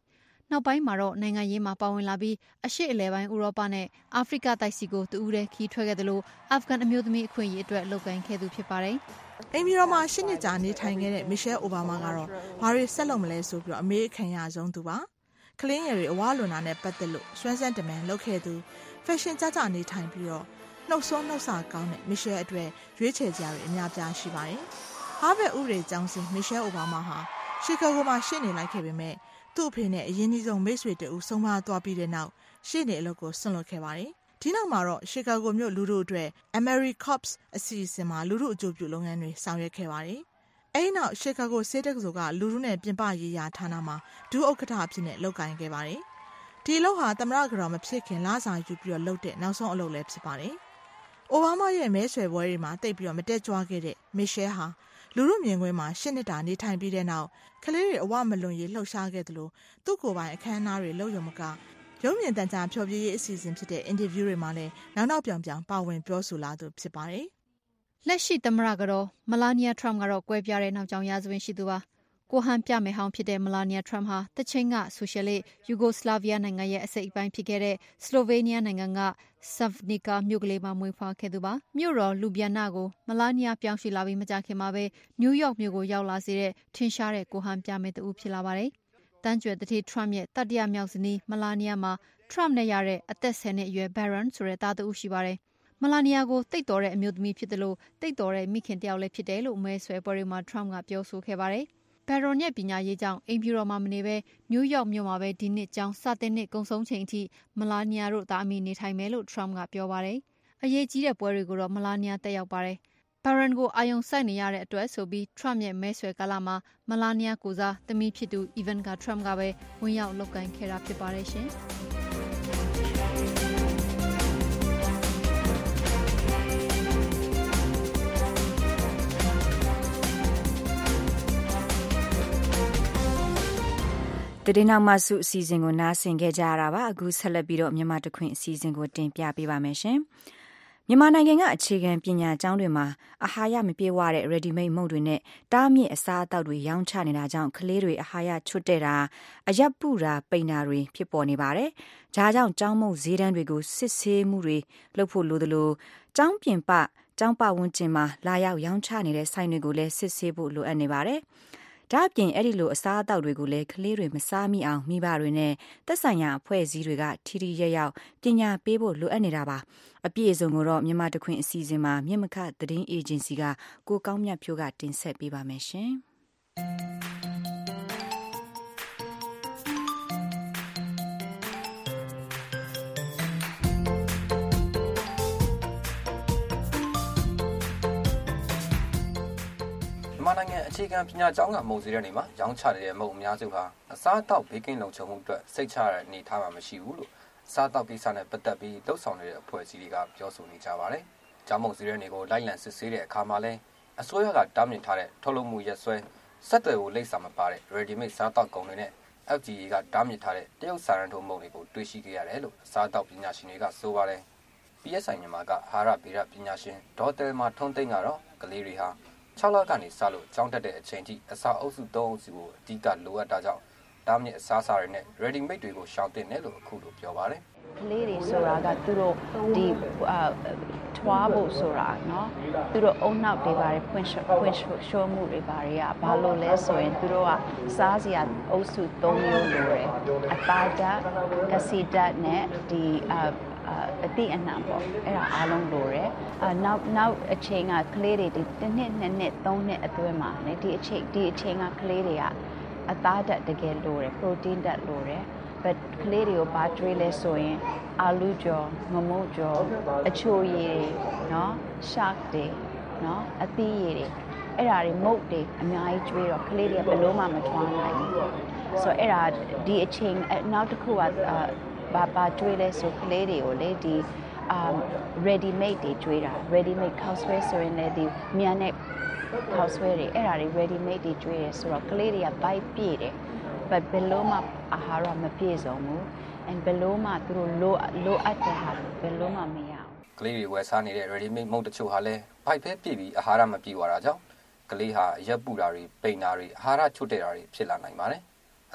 နောက်ပိုင်းမှာတော့နိုင်ငံရေးမှာပါဝင်လာပြီးအရှေ့အလယ်ပိုင်းဥရောပနဲ့အာဖရိကတိုက်စီကိုတူဦးတဲ့ခီးထွက်ခဲ့တယ်လို့အာဖဂန်အမျိုးသမီးအခွင့်အရေးအတွက်လုပ်ကိုင်ခဲ့သူဖြစ်ပါတယ်။အိမ်ပြည်တော်မှာ8နှစ်ကြာနေထိုင်ခဲ့တဲ့ Michelle Obama ကတော့ဘာတွေဆက်လုပ်မလဲဆိုပြီးအမေးခံရဆုံးသူပါ။ကလင်းငယ်တွေအဝါလွန်တာနဲ့ပတ်သက်လို့စွမ်းစမ်းတမန်လုပ်ခဲ့သူ fashion ကြကြနေထိုင်ပြီးတော့နှုတ်ဆုံးနှုတ်စာကောင်းတဲ့ Michelle အတွက်ရွေးချယ်ကြရအများပြားရှိပါတယ်။ဟာဗတ်ဥပဒေကျောင်းဆင်း Michelle Obama ဟာရှီကာဂိုမှာရှေ့နေလိုက်ခဲ့ပေမဲ့သူ့အဖေနဲ့အရင်းနှီးဆုံးမိတ်ဆွေတူဆုံးမသွားပြီးတဲ့နောက်ရှေ့နေအလုပ်ကိုဆွန့်လွတ်ခဲ့ပါတယ်။ဒီနောက်မှာတော့ရှီကာဂိုမြို့လူထုအတွက် AmeriCorps အစီအစဉ်မှာလူထုအကျိုးပြုလုပ်ငန်းတွေဆောင်ရွက်ခဲ့ပါတယ်။အဲဒီနောက်ရှီကာဂိုဆေးတက္ကသိုလ်ကလူထုနဲ့ပြင်ပရေးရာဌာနမှာဒုဥက္ကဋ္ဌအဖြစ်နဲ့လုပ်ကိုင်ခဲ့ပါတယ်။ဒီအလုပ်ဟာသမ္မတကတော်မဖြစ်ခင်လစာယူပြီးလုပ်တဲ့နောက်ဆုံးအလုပ်လည်းဖြစ်ပါတယ်။အိုဘားမားရဲ့မဲဆွယ်ပွဲတွေမှာတိတ်ပြီးမတက်ကြွခဲ့တဲ့ Michelle ဟာလူထုမြင်ကွင်းမှာ8နှစ်တာနေထိုင်ပြီးတဲ့နောက်ကလေးတွေအဝမလွန်ရေးလှုပ်ရှားခဲ့သလိုသူ့ကိုယ်ပိုင်အခမ်းအနားတွေလုပ်ရုံမကရုံးမြင်တန်ကြားဖျော်ဖြေရေးအစီအစဉ်ဖြစ်တဲ့ interview တွေမှာလည်းနောက်ပြောင်ပါဝင်ပြောဆိုလာသူဖြစ်ပါတယ်။လက်ရှိသမ္မတကတော့မလာနီယာထရမ်ကတော့ကွဲပြားတဲ့နောက်ကြောင်ရာဇဝင်ရှိသူပါ။ကိုဟန်ပြမယ်ဟောင်းဖြစ်တဲ့မလာနီယာထရမ်ဟာတချိန်ကဆိုရှယ်လစ်ယူဂိုစလာဗီးယားနိုင်ငံရဲ့အစိတ်အပိုင်းဖြစ်ခဲ့တဲ့စလိုဗေးနီးယားနိုင်ငံကဆာဗနီကာမြို့ကလေးမှာမွေးဖွားခဲ့သူပါ။မြို့တော်လူဘီယာနာကိုမလာနီယာပြောင်းရွှေ့လာပြီးမကြာခင်မှာပဲနယူးယောက်မြို့ကိုရောက်လာစေတဲ့ထင်ရှားတဲ့ကိုဟန်ပြမယ်သူဖြစ်လာပါတယ်။တန်းကျွယ်တတိထရမ်ရဲ့တတိယမြောက်ဇနီးမလာနီယာမှာထရမ်နဲ့ရတဲ့အသက်10နှစ်အရွယ်ဘယ်ရန်ဆိုတဲ့သားသူရှိပါတယ်။မလာနီယာကိုတိတ်တော်တဲ့အမျိုးသမီးဖြစ်တယ်လို့တိတ်တော်တဲ့မိခင်တယောက်လည်းဖြစ်တယ်လို့မဲဆွယ်ပွဲတွေမှာထရမ်ကပြောဆိုခဲ့ပါတယ်။ဘယ်ရွန်ရဲ့ပညာရေးကြောင့်အိမ်ဖြူတော်မှာမနေဘဲနယူးယောက်မြို့မှာပဲဒီနှစ်ကျောင်းစတင်နှစ်ကုံဆုံးချိန်အထိမလာနီယာတို့သားအမိနေထိုင်မယ်လို့ထရမ်ကပြောပါတယ်။အရေးကြီးတဲ့ပွဲတွေကိုတော့မလာနီယာတက်ရောက်ပါတယ်။ဘယ်ရန်ကိုအာယုံစိုက်နေရတဲ့အတွက်ဆိုပြီးထရမ်ရဲ့မဲဆွယ်ကာလမှာမလာနီယာကိုစားသမီးဖြစ်သူအီဗန်ကာထရမ်ကပဲဝင်ရောက်လုပ်ကိုင်ခဲ့တာဖြစ်ပါတယ်ရှင်။တည်နောက်မှစုအစီအစဉ်ကိုနားဆင်ခဲ့ကြရတာပါအခုဆက်လက်ပြီးတော့မြန်မာတခွင်အစီအစဉ်ကိုတင်ပြပေးပါမယ်ရှင်မြန်မာနိုင်ငံကအခြေခံပညာကျောင်းတွေမှာအာဟာရမပြည့်ဝတဲ့ ready made မုန့်တွေနဲ့တားမြစ်အစားအသောက်တွေရောင်းချနေတာကြောင့်ကလေးတွေအာဟာရချွတ်တဲ့တာအရက်ပူတာပိန်တာတွေဖြစ်ပေါ်နေပါတယ်ဒါကြောင့်ကျောင်းမုန့်ဈေးတန်းတွေကိုစစ်ဆေးမှုတွေလုပ်ဖို့လိုသလိုကျောင်းပြင်ပကျောင်းပဝန်းကျင်မှာလာရောက်ရောင်းချနေတဲ့ဆိုင်တွေကိုလည်းစစ်ဆေးဖို့လိုအပ်နေပါတယ်ဒါအပြင်အဲ့ဒီလိုအစားအသောက်တွေကိုလည်းကလေးတွေမစားမိအောင်မိဘတွေနဲ့သက်ဆိုင်ရာအဖွဲ့အစည်းတွေကထိထိရောက်ရောက်ပညာပေးဖို့လိုအပ်နေတာပါအပြည့်အစုံကိုတော့မြန်မာတခွင်အစီအစဉ်မှာမြင့်မခသတင်းအေဂျင်စီကကိုကောင်းမြတ်ဖြိုးကတင်ဆက်ပေးပါမယ်ရှင်မြန်မာနိုင်ငံအခြေခံပညာကျောင်းကမုံစည်းတဲ့နေမှာရောင်းချနေတဲ့မုံအများစုဟာအစားအသောက်ဘေးကင်းလုံခြုံမှုအတွက်စိတ်ချရတဲ့အနေအထားမှာမရှိဘူးလို့အစားအသောက်ကိစ္စနဲ့ပတ်သက်ပြီးလှုပ်ဆောင်နေတဲ့အဖွဲ့အစည်းတွေကပြောဆိုနေကြပါတယ်။ကျောင်းမုံစည်းတဲ့နေကိုလိုက်လံစစ်ဆေးတဲ့အခါမှာလည်းအစိုးရကတားမြစ်ထားတဲ့ထုတ်လုပ်မှုရက်စွဲဆက်သွယ်ကိုလိပ်စာမပါတဲ့ ready made စားသောက်ကုန်တွေနဲ့ FGA ကတားမြစ်ထားတဲ့တရုတ်စာရန်ထုံးမုံတွေကိုတွေ့ရှိခဲ့ရတယ်လို့အစားအသောက်ပညာရှင်တွေကဆိုပါတယ်။ PSI မြန်မာကအာဟာရဗေဒပညာရှင်ဒေါ်တယ်မာထွန်းသိန်းကတော့ကလေးတွေဟာ6လကနေစလို့ကျောင်းတက်တဲ့အချိန်ထိအစာအုပ်စု3အုပ်စုကိုအဓိကလိုအပ်တာကြောင့်တားမြစ်အစားအစာတွေနဲ့ ready made တွေကိုရှောင်တင်တယ်လို့အခုလိုပြောပါတယ်ကလေးတွေဆိုတာကသူတို့ဒီထွားဖို့ဆိုတာเนาะသူတို့အုံနောက်တွေပါတယ်ဖွင့်ရှိုးမှုတွေပါတယ်ကဘာလို့လဲဆိုရင်သူတို့ကစားစရာအုပ်စု3မျိုးလိုတယ်အသားဓာတ်ကစီဓာတ်နဲ့ဒီအတိအနှံပေါ့အဲ့ဒါအားလုံးလိုတယ်နောက်အချိန်ကကလေးတွေဒီ1နှစ်2နှစ်3နှစ်အတွင်းမှာねဒီအချိန်ကကလေးတွေကအသားဓာတ်တကယ်လိုတယ် protein ဓာတ်လိုတယ်but ကလေးတွေကိုဘာတွေးလဲဆိုရင်အာလူကြော်ငမုတ်ကြော်အချိုရည်เนาะ shark တွေเนาะအသီးရည်တွေအဲ့ဒါတွေမုတ်တွေအများကြီးကျွေးတော့ကလေးတွေကဘယ်လို့မှမထွားနိုင်ဘူးဆိုတော့အဲ့ဒါဒီအချိန်နောက်တစ်ခုကဘာကျွေးလဲဆိုကလေးတွေကိုလေဒီready made တွေကျွေးတာ ready made ခောက်ဆွဲဆိုရင်လည်းဒီမြန်နဲ့ခောက်ဆွဲတွေအဲ့ဒါတွေ ready made တွေကျွေးတယ်ဆိုတော့ကလေးတွေကဘိုက်ပြည့်တယ်but ဘယ်လို့မှအာဟာရမပြည့်စုံဘူး and ဘယ်လို့မှသူတို့လိုအပ်တဲ့ဟာဘယ်လို့မှမရဘူးကလေးတွေဝယ်စားနေတဲ့ ready made မုန့်တချို့ဟာလည်းဘိုက်ပဲပြည့်ပြီးအာဟာရမပြည့်ဝတာကြောင့်ကလေးဟာရက်ပူတာတွေပိန်တာတွေအာဟာရချွတ်တဲ့တာတွေဖြစ်လာနိုင်ပါတယ်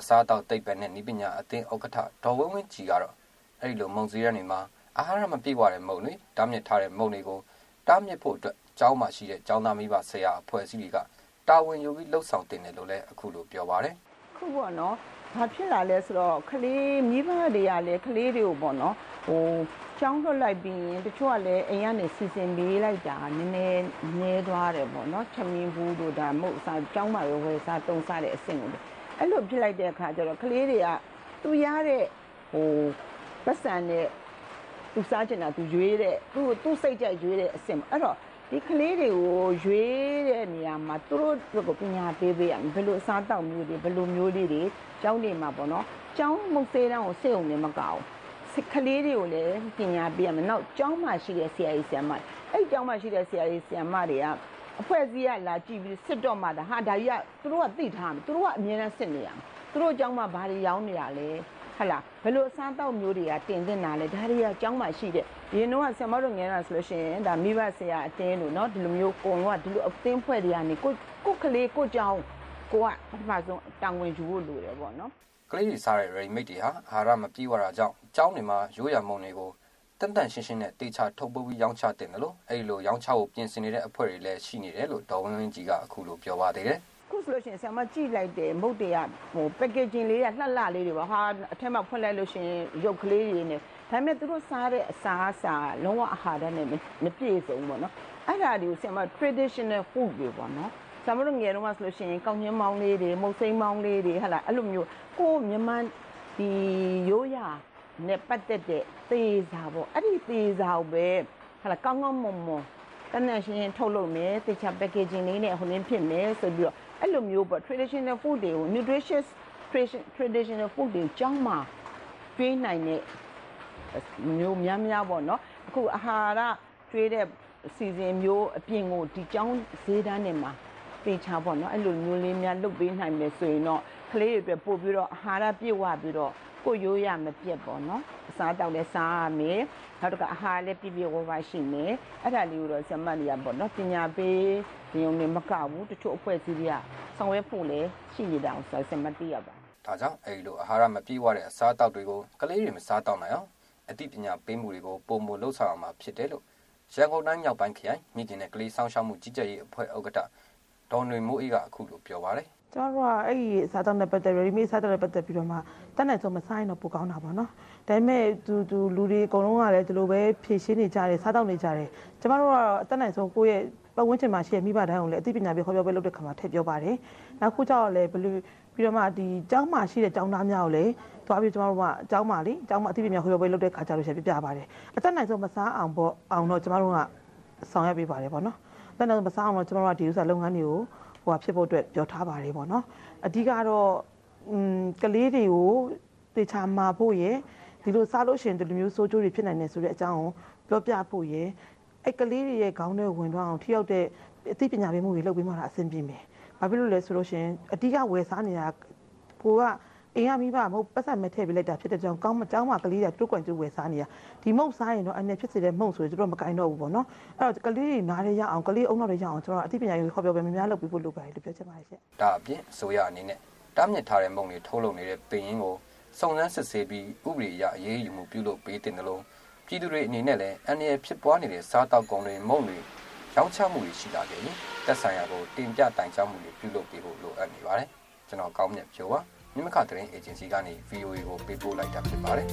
အစားအသောက်သိပ္ပံနဲ့နည်းပညာအသင်းဥက္ကဋ္ဌဒေါ်ဝင်းဝင်းကြည်ကတော့အဲ့ဒီလိုမုံစည်းရနေမှာအာဟာရမပြည့်ဝတဲ့မုံတွေတားမြစ်ထားတဲ့မုံတွေကိုတားမြစ်ဖို့အတွက်ကျောင်းမှာရှိတဲ့ကျောင်းသားမိဘဆရာအဖွဲ့အစည်းတွေကတာဝန်ယူပြီးလှုပ်ဆောင်တင်တယ်လို့လည်းအခုလိုပြောပါတယ်ခုပေါ့နော်ဘာဖြစ်လာလဲဆိုတော့ကလေးမိဘတွေကလည်းကလေးတွေကိုပေါ့နော်ကျောင်းလွတ်လိုက်ပြီးရင်တချို့ကလည်းအိမ်ကနေစီစဉ်ပေးလိုက်တာနည်းနည်းနည်းသွားတယ်ပေါ့နော်ချက်မင်းဘူးတို့ဒါမဟုတ်စားကျောင်းမှာပဲဝယ်စားတုံးစားတဲ့အဆင့်ကိုအဲ့လိုဖြစ်လိုက်တဲ့အခါကျတော့ကလေးတွေကသူရတဲ့ပတ်စံနဲ့သူစားချင်တာသူရွေးတဲ့သူစိတ်ကြိုက်ရွေးတဲ့အဆင့်အဲ့တော့ဒီကလေးတွေကိုရွေးတဲ့နေရာမှာသူတို့ကိုပညာပေးပေးရမယ်ဘယ်လိုအစားတောက်မျိုးတွေဘယ်လိုမျိုးလေးတွေကျောင်းတွေမှာပေါ့နော်ကျောင်းမုတ်သေးတန်းကိုစိတ်ုံနေမကောက်ကလေးတွေကိုလည်းပညာပေးရမယ်နောက်ကျောင်းမှာရှိတဲ့ဆရာကြီးဆရာမအဲ့ကျောင်းမှာရှိတဲ့ဆရာကြီးဆရာမတွေကအဖွဲ့အစည်းကလာကြည့်ပြီးစစ်တော့မှဒါကြီးကသူတို့ကသိထားမယ်သူတို့ကအမြဲတမ်းစစ်နေရမယ်သူတို့ကျောင်းမှာဘာတွေရောင်းနေရလဲဟလာဘယ်လိုအစားတောက်မျိုးတွေကတင်တင်တာလဲဒါတွေကကျောင်းမှာရှိတဲ့ရင်တော့ဆရာမတို့ငယ်တာဆိုလို့ရှိရင်ဒါမိဘဆရာအတင်းလို့เนาะဒီလိုမျိုးကိုကဒီလိုအသင်းဖွဲ့တွေကနေကိုကလေးကိုကျောင်းကိုကပထမဆုံးတာဝန်ယူဖို့လိုတယ်ပေါ့နော်ကလေးတွေစားတဲ့ ready made တွေဟာအာဟာရမပြည့်ဝတာကြောင့်ကျောင်းတွေမှာရိုးရာမုံတွေကိုတန်တန်ရှင်းရှင်းနဲ့တေချာထုတ်ပိုးပြီးရောင်းချတင်တယ်လို့အဲ့လိုရောင်းချဖို့ပြင်ဆင်နေတဲ့အဖွဲ့တွေလည်းရှိနေတယ်လို့ဒေါ်ဝင်းဝင်းကြီးကအခုလိုပြောပါသေးတယ်ခုဆိုလို့ရှိရင်ဆရာမကြည့်လိုက်တယ်မုတ်တွေကpackaging လေးကလှလှလေးတွေပါဟာအထက်မှာဖွင့်လိုက်လို့ရှိရင်ရုပ်ကလေးတွေနဲ့ဒါပေမဲ့သူတို့စားတဲ့အစားအစာလုံးဝအာဟာရနဲ့မပြည့်စုံဘူးပေါ့နော်အဲ့ဒါတွေကိုဆရာမ traditional food တွေပေါ့နော်ဆရာမတို့ငယ်တော့ဆိုလို့ရှိရင်ကောင်းချင်းမောင်းလေးတွေမုတ်စိမ်းမောင်းလေးတွေဟာလားအဲ့လိုမျိုးကိုမြန်မာဒီရိုးရာနဲ့ပတ်သက်တဲ့သေးစားပေါ့အဲ့ဒီသေးစားကိုပဲဟာလားကောင်းကောင်းမွန်မွန်တနက်ရှင်းထုတ်လုပ်မယ်တခြား packaging လေးနဲ့ဟိုနင်းဖြစ်မယ်ဆိုပြီးတော့အဲ့လိုမျိုးပေါ့ traditional food တွေကို nutritious traditional food တွေကျောင်းမှာကျွေးနိုင်တဲ့မျိုးများပေါ့နော်အခုအာဟာရကျွေးတဲ့စီစဉ်မျိုးအပြင်ကိုဒီကျောင်းဈေးတန်းတွေမှာပေးချပေါ့နော်အဲ့လိုမျိုးလေးများလုပ်ပေးနိုင်မယ်ဆိုရင်တော့ကလေးတွေအတွက်ပို့ပြီးတော့အာဟာရပြည့်ဝပြီးတော့ကိုရိုးရမပြတ်ပေါ့နော်အစားတောက်လဲစားရမယ်နောက်တော့အာဟာရလည်းပြည့်ပြည့်ဝဝရှိမယ်အဲ့ဒါလေးကိုတော့ဆရာမတွေကပေါ့နော်ပညာပေးရုံနဲ့မကဘူးတချို့အဖွဲ့အစည်းတွေကဆောင်ရွက်ဖို့လည်းရှိနေတာကိုဆရာမသိရပါဒါကြောင့်အဲ့လိုအာဟာရမပြည့်ဝတဲ့အစားတောက်တွေကိုကလေးတွေမစားတောက်နိုင်အောင်အသိပညာပေးမှုတွေကိုပုံမလှုပ်ဆောင်အောင်ဖြစ်တယ်လို့ရန်ကုန်တိုင်းမြောက်ပိုင်းခရိုင်မိခင်နဲ့ကလေးစောင့်ရှောက်မှုကြီးကြပ်ရေးအဖွဲ့ဥက္ကဋ္ဌဒေါ်နွေမိုးအေးကအခုလိုပြောပါတယ်ကျွန်တော်တို့ကအဲ့ဒီစားတောက်နဲ့ပတ်သက် ready made စားတောက်နဲ့ပတ်သက်ပြီးတော့မှတတ်နိုင်ဆုံးမစားရင်တော့ပိုကောင်းတာပေါ့နော်ဒါပေမဲ့သူလူတွေအကုန်လုံးကလည်းဒီလိုပဲဖြည့်ရှင်းနေကြတယ်စားတောက်နေကြတယ်ကျွန်တော်တို့ကတော့တတ်နိုင်ဆုံးကိုယ့်ရဲ့ပတ်ဝန်းကျင်မှာရှိတဲ့မိဘတိုင်းကိုလည်းအသိပညာပေးခေါ်ပြောပေးလုပ်တဲ့ခါမှာထည့်ပြောပါတယ်နောက်ခုကျတော့လည်းဘယ်လိုပြီးတော့မှဒီကျောင်းမှာရှိတဲ့ကျောင်းသားများကိုလည်းသွားပြီးကျွန်တော်တို့ကကျောင်းမှာလေကျောင်းမှာအသိပညာခေါ်ပြောပေးလုပ်တဲ့ခါကျလို့ရှိရင်ပြပါတယ်အတတ်နိုင်ဆုံးမစားအောင်ပေါ့အောင်တော့ကျွန်တော်တို့ကဆောင်ရွက်ပေးပါတယ်ပေါ့နော်အတတ်နိုင်ဆုံးမစားအောင်တော့ကျွန်တော်တို့ကဒီဥစ္စာလုပ်ငန်းတွေကိုဟိုဖြစ်ဖို့အတွက်ပြောထားပါတယ်ပေါ့နော်အဓိကတော့ကလေးတွေကိုတေချာမာဖို့ရယ်ဒီလိုစားလို့ရှိရင်ဒီလိုမျိုးစိုးကျိုးတွေဖြစ်နိုင်တယ်ဆိုတဲ့အကြောင်းကိုပြောပြဖို့ရယ်အဲ့ကလေးတွေရဲ့ခေါင်းထဲဝင်သွားအောင်ထိရောက်တဲ့အသိပညာပေးမှုတွေလုပ်ပေးမှသာအဆင်ပြေမယ်ဘာဖြစ်လို့လဲဆိုလို့ရှိရင်အဓိကဝယ်စားနေတာကိုကအိမ်ကမိဘမဟုတ်ပတ်စံမဲ့ထည့်ပေးလိုက်တာဖြစ်တဲ့ကြောင့်ကောင်းမကျောင်းမှာကလေးတွေတူကွန်တူဝယ်စားနေတာဒီမုတ်စားရင်တော့အနေဖြစ်စေတဲ့မုတ်ဆိုရင်တို့မကင်တော့ဘူးပေါ့နော်အဲ့တော့ကလေးတွေနားရရအောင်ကလေးအုံနောက်တွေရအောင်ကျွန်တော်အသိပညာရေးခေါ်ပြောပေးများများလုပ်ပြီးဖို့လုပ်ပါတယ်လို့ပြောချင်ပါတယ်ရှင့်ဒါအပြင်အစိုးရအနေနဲ့တားမြစ်ထားတဲ့မုတ်တွေထုတ်လုပ်နေတဲ့ပင်ရင်းကိုစုံစမ်းစစ်ဆေးပြီးဥပဒေအရအရေးယူမှုပြုလုပ်ပေးတဲ့လို့ပြည်သူတွေအနေနဲ့လည်းအန္တရာယ်ဖြစ်ပွားနေတဲ့စားတောက်ကုန်တွေမုတ်တွေရောင်းချမှုတွေရှိလာခဲ့ရင်သက်ဆိုင်ရာကိုတင်ပြတိုင်ကြားမှုတွေပြုလုပ်ပေးဖို့လိုအပ်နေပါတယ်ကျွန်တော်ကောင်းမြတ်ဖြိုးပါမြမခသတင်းအေဂျင်စီကနေ VOA ကိုပေးပို့လိုက်တာဖြစ်ပါတယ်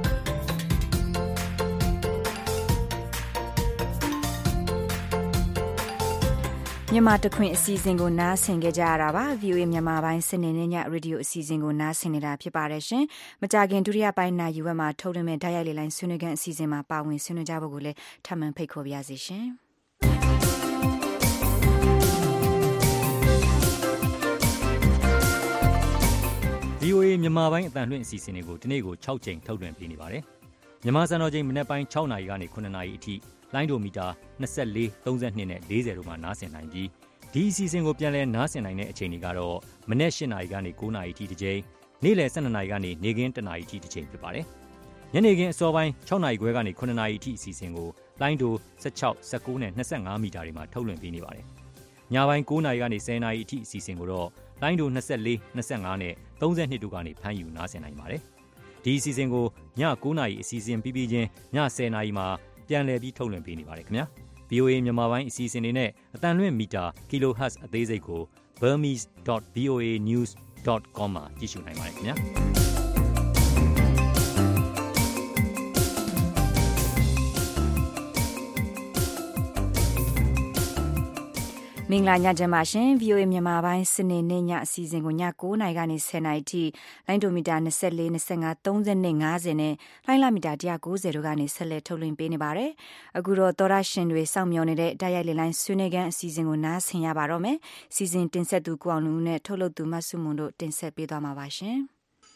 မြန်မာတခွင်အစီအစဉ်ကိုနားဆင်ကြကြရတာပါ VOA မြန်မာပိုင်းစနေနေ့ညရေဒီယိုအစီအစဉ်ကိုနားဆင်နေတာဖြစ်ပါတယ်ရှင်မကြခင်ဒုတိယပိုင်းနာယူဝက်မှာထုတ်လွှင့်မဲ့ဓာတ်ရိုက်လေလိုင်းဆွေးနွေးခန်းအစီအစဉ်မှာပါဝင်ဆွေးနွေးကြဖို့ကိုလည်းထပ်မံဖိတ်ခေါ်ပါရစေရှင် VOA မြန်မာပိုင်းအတန်လွှင့်အစီအစဉ်တွေကိုဒီနေ့ကို6ချိန်ထုတ်လွှင့်ပေးနေပါတယ်မြန်မာစံတော်ချိန်မနေ့ပိုင်း6နာရီကနေ9နာရီအထိလိုင်းဒိုမီတာ24 32နဲ့40တို့မှာနားဆင်နိုင်ပြီးဒီအစီအစဉ်ကိုပြန်လည်နားဆင်နိုင်တဲ့အချိန်တွေကတော့မနေ့8နာရီကနေ9နာရီအထိတစ်ချိန်နေ့လယ်12နာရီကနေနေ့ခင်း1နာရီအထိတစ်ချိန်ဖြစ်ပါတယ်ညနေခင်းအစောပိုင်း6နာရီခွဲကနေ9နာရီအထိအစီအစဉ်ကိုလိုင်းဒို16 19နဲ့25မီတာတွေမှာထုတ်လွှင့်ပေးနေပါတယ်ညပိုင်း9နာရီကနေ10နာရီအထိအစီအစဉ်ကိုတော့လိုင်းဒို24 25နဲ့32တို့ကနေဖမ်းယူနားဆင်နိုင်ပါတယ်ဒီအစီအစဉ်ကိုည9:00နာရီအစီအစဉ်ပြီးချင်းည10:00နာရီမှာပြန်လည်ပြီးထုတ်လွှင့်ပေးနေပါတယ်ခင်ဗျာ VOA မြန်မာပိုင်းအစီအစဉ်တွေနဲ့အတန်လွင့်မီတာ kilohertz အသေးစိတ်ကို burmese.voanews.com မှာကြည့်ရှုနိုင်ပါတယ်ခင်ဗျာမင်္ဂလာညချမ်းပါရှင် VOA မြန်မာပိုင်းစနေနေ့ညအစီအစဉ်ကိုည9:00နာရီကနေ10:00နာရီထိလိုင်းဒိုမီတာ24 25 30နဲ့50နဲ့လိုင်းလာမီတာ190တို့ကနေဆက်လက်ထုတ်လွှင့်ပေးနေပါတယ်။အခုတော့သောရရှင်တွေစောင့်မျှော်နေတဲ့တိုက်ရိုက်လိုင်းဆွေးနွေးခန်းအစီအစဉ်ကိုနားဆင်ရပါတော့မယ်။စီစဉ်တင်ဆက်သူကိုအောင်လူနဲ့ထုတ်လုပ်သူမဆုမွန်တို့တင်ဆက်ပေးသွားမှာပါရှင်။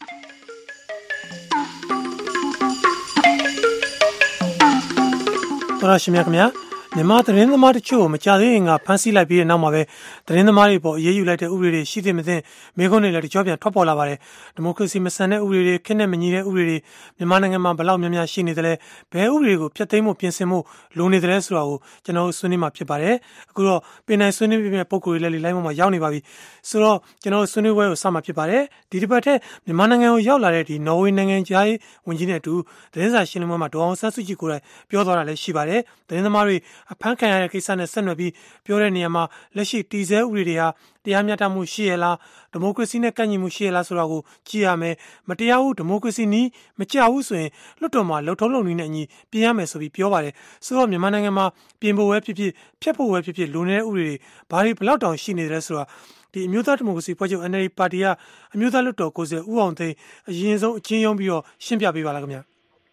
သောရရှင်များခင်ဗျာမြန်မာသတင်းသမားတချို့ကိုမကြသေးရင်ကဖမ်းဆီးလိုက်ပြီးတဲ့နောက်မှာပဲသတင်းသမားတွေပေါ်အရေးယူလိုက်တဲ့ဥပဒေတွေရှိသင့်မသင့်မေးခွန်းတွေလည်းတကြောပြန်ထွက်ပေါ်လာပါတယ်ဒီမိုကရေစီမဆန်တဲ့ဥပဒေတွေခက်နဲ့မညီတဲ့ဥပဒေတွေမြန်မာနိုင်ငံမှာဘယ်လောက်များများရှိနေသလဲဘယ်ဥပဒေကိုဖျက်သိမ်းဖို့ပြင်ဆင်ဖို့လိုနေသလဲဆိုတာကိုကျွန်တော်ဆွေးနွေးမှာဖြစ်ပါတယ်အခုတော့ပြည်နယ်ဆွေးနွေးပြမယ့်ပုံကိုယ်တွေလည်းလိုင်းပေါ်မှာရောက်နေပါပြီဆိုတော့ကျွန်တော်ဆွေးနွေးပွဲကိုစမှာဖြစ်ပါတယ်ဒီတစ်ပတ်ထဲမြန်မာနိုင်ငံကိုရောက်လာတဲ့ဒီနော်ဝေနိုင်ငံသားရေးဝန်ကြီးနဲ့အတူသတင်းစာရှင်းလင်းပွဲမှာဒေါအောင်ဆန်းစုကြည်ကိုယ်တိုင်ပြောသွားတာလည်းရှိပါတယ်သတင်းသမားတွေအဖမ်းခံရတဲ့ကိစ္စနဲ့ဆက်နွယ်ပြီးပြောတဲ့နေရာမှာလက်ရှိတည်ဆဲဥပဒေတွေဟာတရားမျှတမှုရှိရလားဒီမိုကရေစီနဲ့ကန့်ညီမှုရှိရလားဆိုတာကိုကြည့်ရမယ်မတရားဘူးဒီမိုကရေစီနီးမကြဘူးဆိုရင်လွှတ်တော်မှာလှုပ်ထုံးလုပ်နည်းနဲ့အညီပြင်ရမယ်ဆိုပြီးပြောပါတယ်ဆိုတော့မြန်မာနိုင်ငံမှာပြင်ဖို့ပဲဖြစ်ဖြစ်ဖျက်ဖို့ပဲဖြစ်ဖြစ်လိုနေတဲ့ဥပဒေတွေဘာတွေဘလောက်တောင်ရှိနေတယ်ဆိုတာဒီအမျိုးသားဒီမိုကရေစီဖွဲ့ချုပ် NLD ပါတီကအမျိုးသားလွှတ်တော်ကိုယ်စားလှယ်ဦးအောင်သိန်းအရင်ဆုံးအချင်းယုံပြီးတော့ရှင်းပြပေးပါလားခင်ဗျာ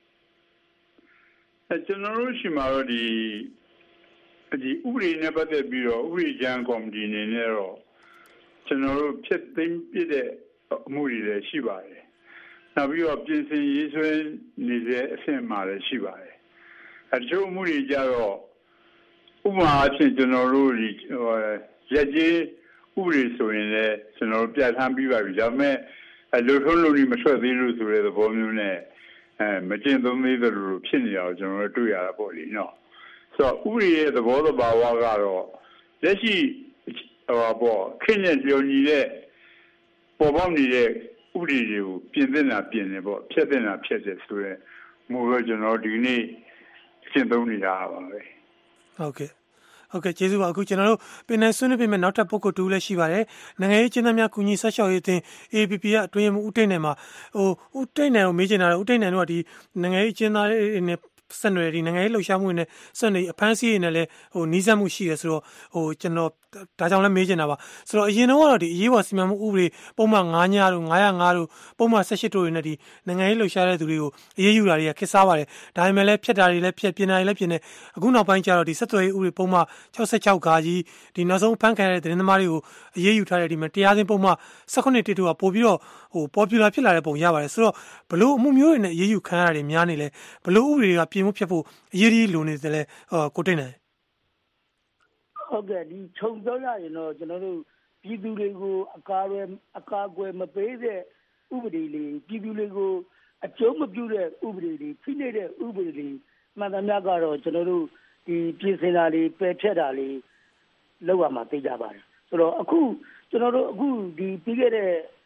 ကျွန်တော်တို့ရှိမှာတော့ဒီဥပဒေနဲ့ပတ်သက်ပြီးတော့ဥပဒေကြမ်းကော်မတီအနေနဲ့တော့ကျွန်တော်တို့ဖြစ်သိမ်းပြတဲ့အမှုတွေလည်းရှိပါတယ်။နောက်ပြီးတော့ပြင်ဆင်ရေးဆွဲနေတဲ့အဆင့်မှာလည်းရှိပါတယ်။အချို့မှုတွေကြတော့ဥပမာအဖြစ်ကျွန်တော်တို့ဒီရက်ကြီးဥပဒေဆိုရင်လည်းကျွန်တော်တို့ပြဋ္ဌာန်းပြီးပါပြီ။ဒါပေမဲ့လူထုလူတွေမထွက်သေးလို့ဆိုတဲ့သဘောမျိုးနဲ့မကျင့်သုံးသေးတယ်လို့ဖြစ်နေအောင်ကျွန်တော်တို့တွေ့ရတာပေါ့လေနော်။ဆိုတော့ဥပဒေရဲ့သဘောတဘာဝကတော့လက်ရှိခေတ်နဲ့လျော်ညီတဲ့ပေါ်ပေါက်နေတဲ့ဥပဒေတွေကိုပြင်သင့်တာပြင်တယ်ပေါ့ဖျက်သင့်တာဖျက်တယ်ဆိုတော့မို့လို့ကျွန်တော်ဒီနေ့ရှင်းသုံးနေတာပါပဲဟုတ်ကဲ့ကျေးဇူးပါအခုကျွန်တော်တို့ပြည်နယ်ဆွေးနွေးပြင်မဲ့နောက်ထပ်ပုဂ္ဂိုလ်တူလည်းရှိပါတယ်နိုင်ငံရေးကျင်းသားများကုညီဆက်လျှောက်ရေးအသင်း AAPP ကအတွင်းမှုဦးတိတ်နယ်မှာဦးတိတ်နယ်ကိုမေးချင်တာဦးတိတ်နယ်တို့ကဒီနိုင်ငံရေးကျင်းသားတွေနဲ့ဆက်နွယ်ဒီနိုင်ငံရေးလှုပ်ရှားမှုနဲ့ဆက်နွယ်အဖမ်းဆီးရနဲ့လည်းနီးစပ်မှုရှိတယ်ဆိုတော့ကျွန်တော်ဒါကြောင့်လည်းမေးချင်တာပါဆိုတော့အရင်တော့ဒီအရေးပေါ်စီမံမှုဥပဒေပုံမှန်9ညတို့905တို့ပုံမှန်18တို့တွေနဲ့ဒီနိုင်ငံရေးလှုပ်ရှားတဲ့သူတွေကိုအရေးယူတာတွေကခက်စားပါတယ်ဒါပေမဲ့လည်းဖျက်တာတွေလည်းဖျက်ပြင်တာတွေလည်းပြင်တယ်အခုနောက်ပိုင်းကျတော့ဒီဆက်သွယ်ရေးဥပဒေပုံမှန်66ခါကြီးဒီနောက်ဆုံးဖမ်းခံရတဲ့သတင်းသမားတွေကိုအရေးယူထားတဲ့ဒီမှာတရားစင်းပုံမှန်18တိတို့ကပို့ပြီးတော့ပေါ်ပြူလာဖြစ်လာတဲ့ပုံရပါတယ်ဆိုတော့ဘလို့အမှုမျိုးတွေနဲ့အရေးယူခံရတာတွေများနေလဲဘလို့ဥပဒေတွေကပြင်မှုဖျက်ဖို့အရေးကြီးလိုနေတယ်လဲကိုတိတ်နိုင်ဟုတ်ကဲ့ဒီခြုံပြောရရင်တော့ကျွန်တော်တို့ပြည်သူတွေကိုအကာအကွယ်မပေးတဲ့ဥပဒေတွေပြည်သူတွေကိုအကျုံးမပြုတဲ့ဥပဒေတွေဖိနှိပ်တဲ့ဥပဒေတွေမှန်သမျှကတော့ကျွန်တော်တို့ဒီပြင်ဆင်တာတွေပယ်ဖျက်တာတွေလောက်ရမှာသိကြပါတယ်ဆိုတော့အခုကျွန်တော်တို့အခုဒီပြီးခဲ့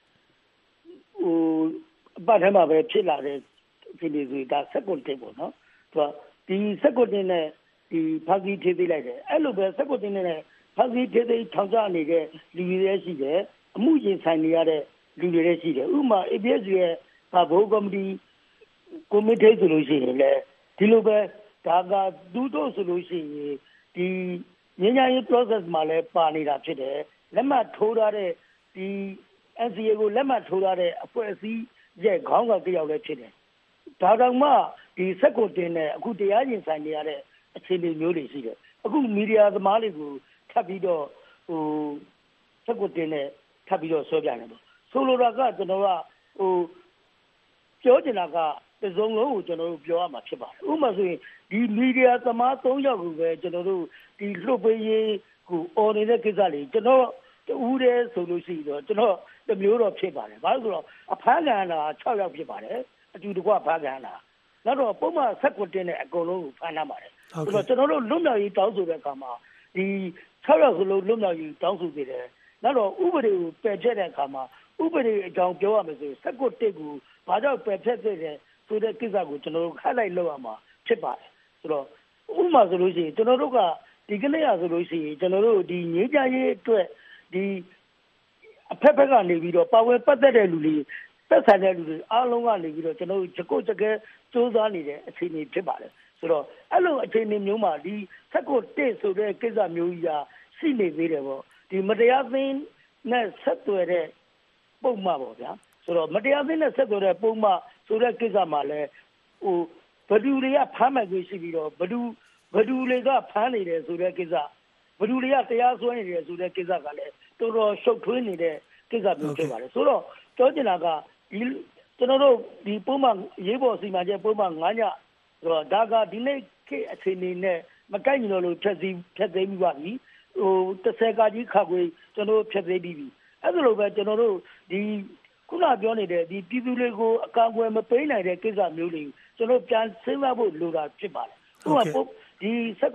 တဲ့အပတ်ထဲမှာပဲဖြစ်လာတဲ့ဒီလိုဆိုတာစက်ကွန်တင်ပေါ့နော်သူကဒီစက်ကွန်တင်နဲ့ဒီဖာစီထေးသေးလိုက်တယ်အဲ့လိုပဲစက်ကွန်တင်နဲ့ဖာစီထေးသေးထောင်ချနေတဲ့လူတွေလည်းရှိတယ်အမှုရင်ဆိုင်နေရတဲ့လူတွေလည်းရှိတယ်ဥပမာ ABS ရဲ့ဘိုးကော်မတီကွန်မတီဆိုလို့ရှိရင်လည်းဒီလိုပဲဒါကသူတို့ဆိုလို့ရှိရင်ဒီငြိမ်းချမ်းရေး process မှာလည်းပါနေတာဖြစ်တယ်လက်မှတ်ထိုးထားတဲ့ဒီ NCA ကိုလက်မှတ်ထိုးထားတဲ့အဖွဲ့အစည်းရဲ့ခေါင်းဆောင်တစ်ယောက်လည်းဖြစ်တယ်ဒါတောင်မှဒီစက်ကိုတင်နဲ့အခုတရားရင်ဆိုင်နေရတဲ့အခြေအနေမျိုးတွေရှိတယ်အခုမီဒီယာသမားတွေကိုထပ်ပြီးတော့စက်ကိုတင်နဲ့ထပ်ပြီးတော့ဆွဲပြနေတယ်ဆိုလိုတာကကျွန်တော်ကပြောချင်တာကတစုံလုံးကိုကျွန်တော်တို့ပြောရမှာဖြစ်ပါတယ်ဥပမာဆိုရင်ဒီမီဒီယာသမား3ယောက်ကိုပဲကျွန်တော်တို့ဒီလွှတ်ပေးရေးကိုအော်နေတဲ့ကိစ္စတွေကျွန်တော်တူးတယ်ဆိုလို့ရှိတော့ကျွန်တော်တမျိုးတော့ဖြစ်ပါတယ်ဘာလို့ဆိုတော့အဖမ်းခံရတာ6ယောက်ဖြစ်ပါတယ်အတူတကွဖမ်းခံရတာနောက်တော့ပုံမှန်ဆက်ကွတင်နဲ့အကုန်လုံးကိုဖမ်းထားပါတယ်ဆိုတော့ကျွန်တော်တို့လွတ်မြောက်ရေးတောင်းဆိုတဲ့အခါမှာဒီ6ယောက်စလုံးလွတ်မြောက်ရေးတောင်းဆိုနေတယ်နောက်တော့ဥပဒေကိုပယ်ဖျက်တဲ့အခါမှာဥပဒေအကြောင်းပြောရမယ်ဆိုရင်19တက်ကိုဘာကြောင့်ပယ်ဖျက်တဲ့ဆိုတဲ့ကိစ္စကိုကျွန်တော်တို့ခက်လိုက်လောက်ရမှာဖြစ်ပါတယ်ဆိုတော့ဥပမာဆိုလို့ရှိရင်ကျွန်တော်တို့ကဒီကနေ့ရဆိုလို့ရှိရင်ကျွန်တော်တို့ဒီငြိမ်းချမ်းရေးအတွက်ဒီအဖက်ဖက်ကနေပြီးတော့ပါဝင်ပတ်သက်တဲ့လူတွေသက်ဆိုင်တဲ့လူတွေအားလုံးကနေပြီးတော့ကျွန်တော်တို့ကြကုတ်ကြကဲစူးစမ်းနေတဲ့အခြေအနေဖြစ်ပါတယ်ဆိုတော့အဲ့လိုအခြေအနေမျိုးမှာဒီ19တက်ဆိုတဲ့ကိစ္စမျိုးကြီးကရှိနေသေးတယ်ပေါ့ဒီမတရားသင်းနဲ့ဆက်သွယ်တဲ့ပုံမှန်ပေါ့ဗျာဆိုတော့မတရားသင်းနဲ့ဆက်သွယ်တဲ့ပုံမှန်ဆိုတဲ့ကိစ္စမှာလဲဘဒူတွေကဖမ်းမယ်ရှိပြီးတော့ဘဒူတွေကဖမ်းနေတယ်ဆိုတဲ့ကိစ္စဘဒူတွေကတရားစွဲနေတယ်ဆိုတဲ့ကိစ္စကလည်းတော်တော်ရှုပ်ထွေးနေတဲ့ကိစ္စမျိုးဖြစ်ပါတယ်ဆိုတော့ပြောချင်တာကဒီကျွန်တော်တို့ဒီပုံမှန်ရေးပေါ်စီမံချက်ပုံမှန်9ညဆိုတော့ဒါကဒီနေ့ခေတ်အခြေအနေနဲ့မကိုက်ညီလို့ဖြတ်သိမ်းပြီးပါပြီ30ကကြီးခါခွေကျွန်တော်ဖြတ်သိမ်းပြီးပြီအဲ့ဒါလိုပဲကျွန်တော်တို့ဒီခုနပြောနေတဲ့ဒီပြည်သူတွေကိုအကာအကွယ်မပေးနိုင်တဲ့ကိစ္စမျိုးတွေကျွန်တော်ပြန်စဉ်းစားဖို့လိုတာဖြစ်ပါတယ်ဥပမာဒီ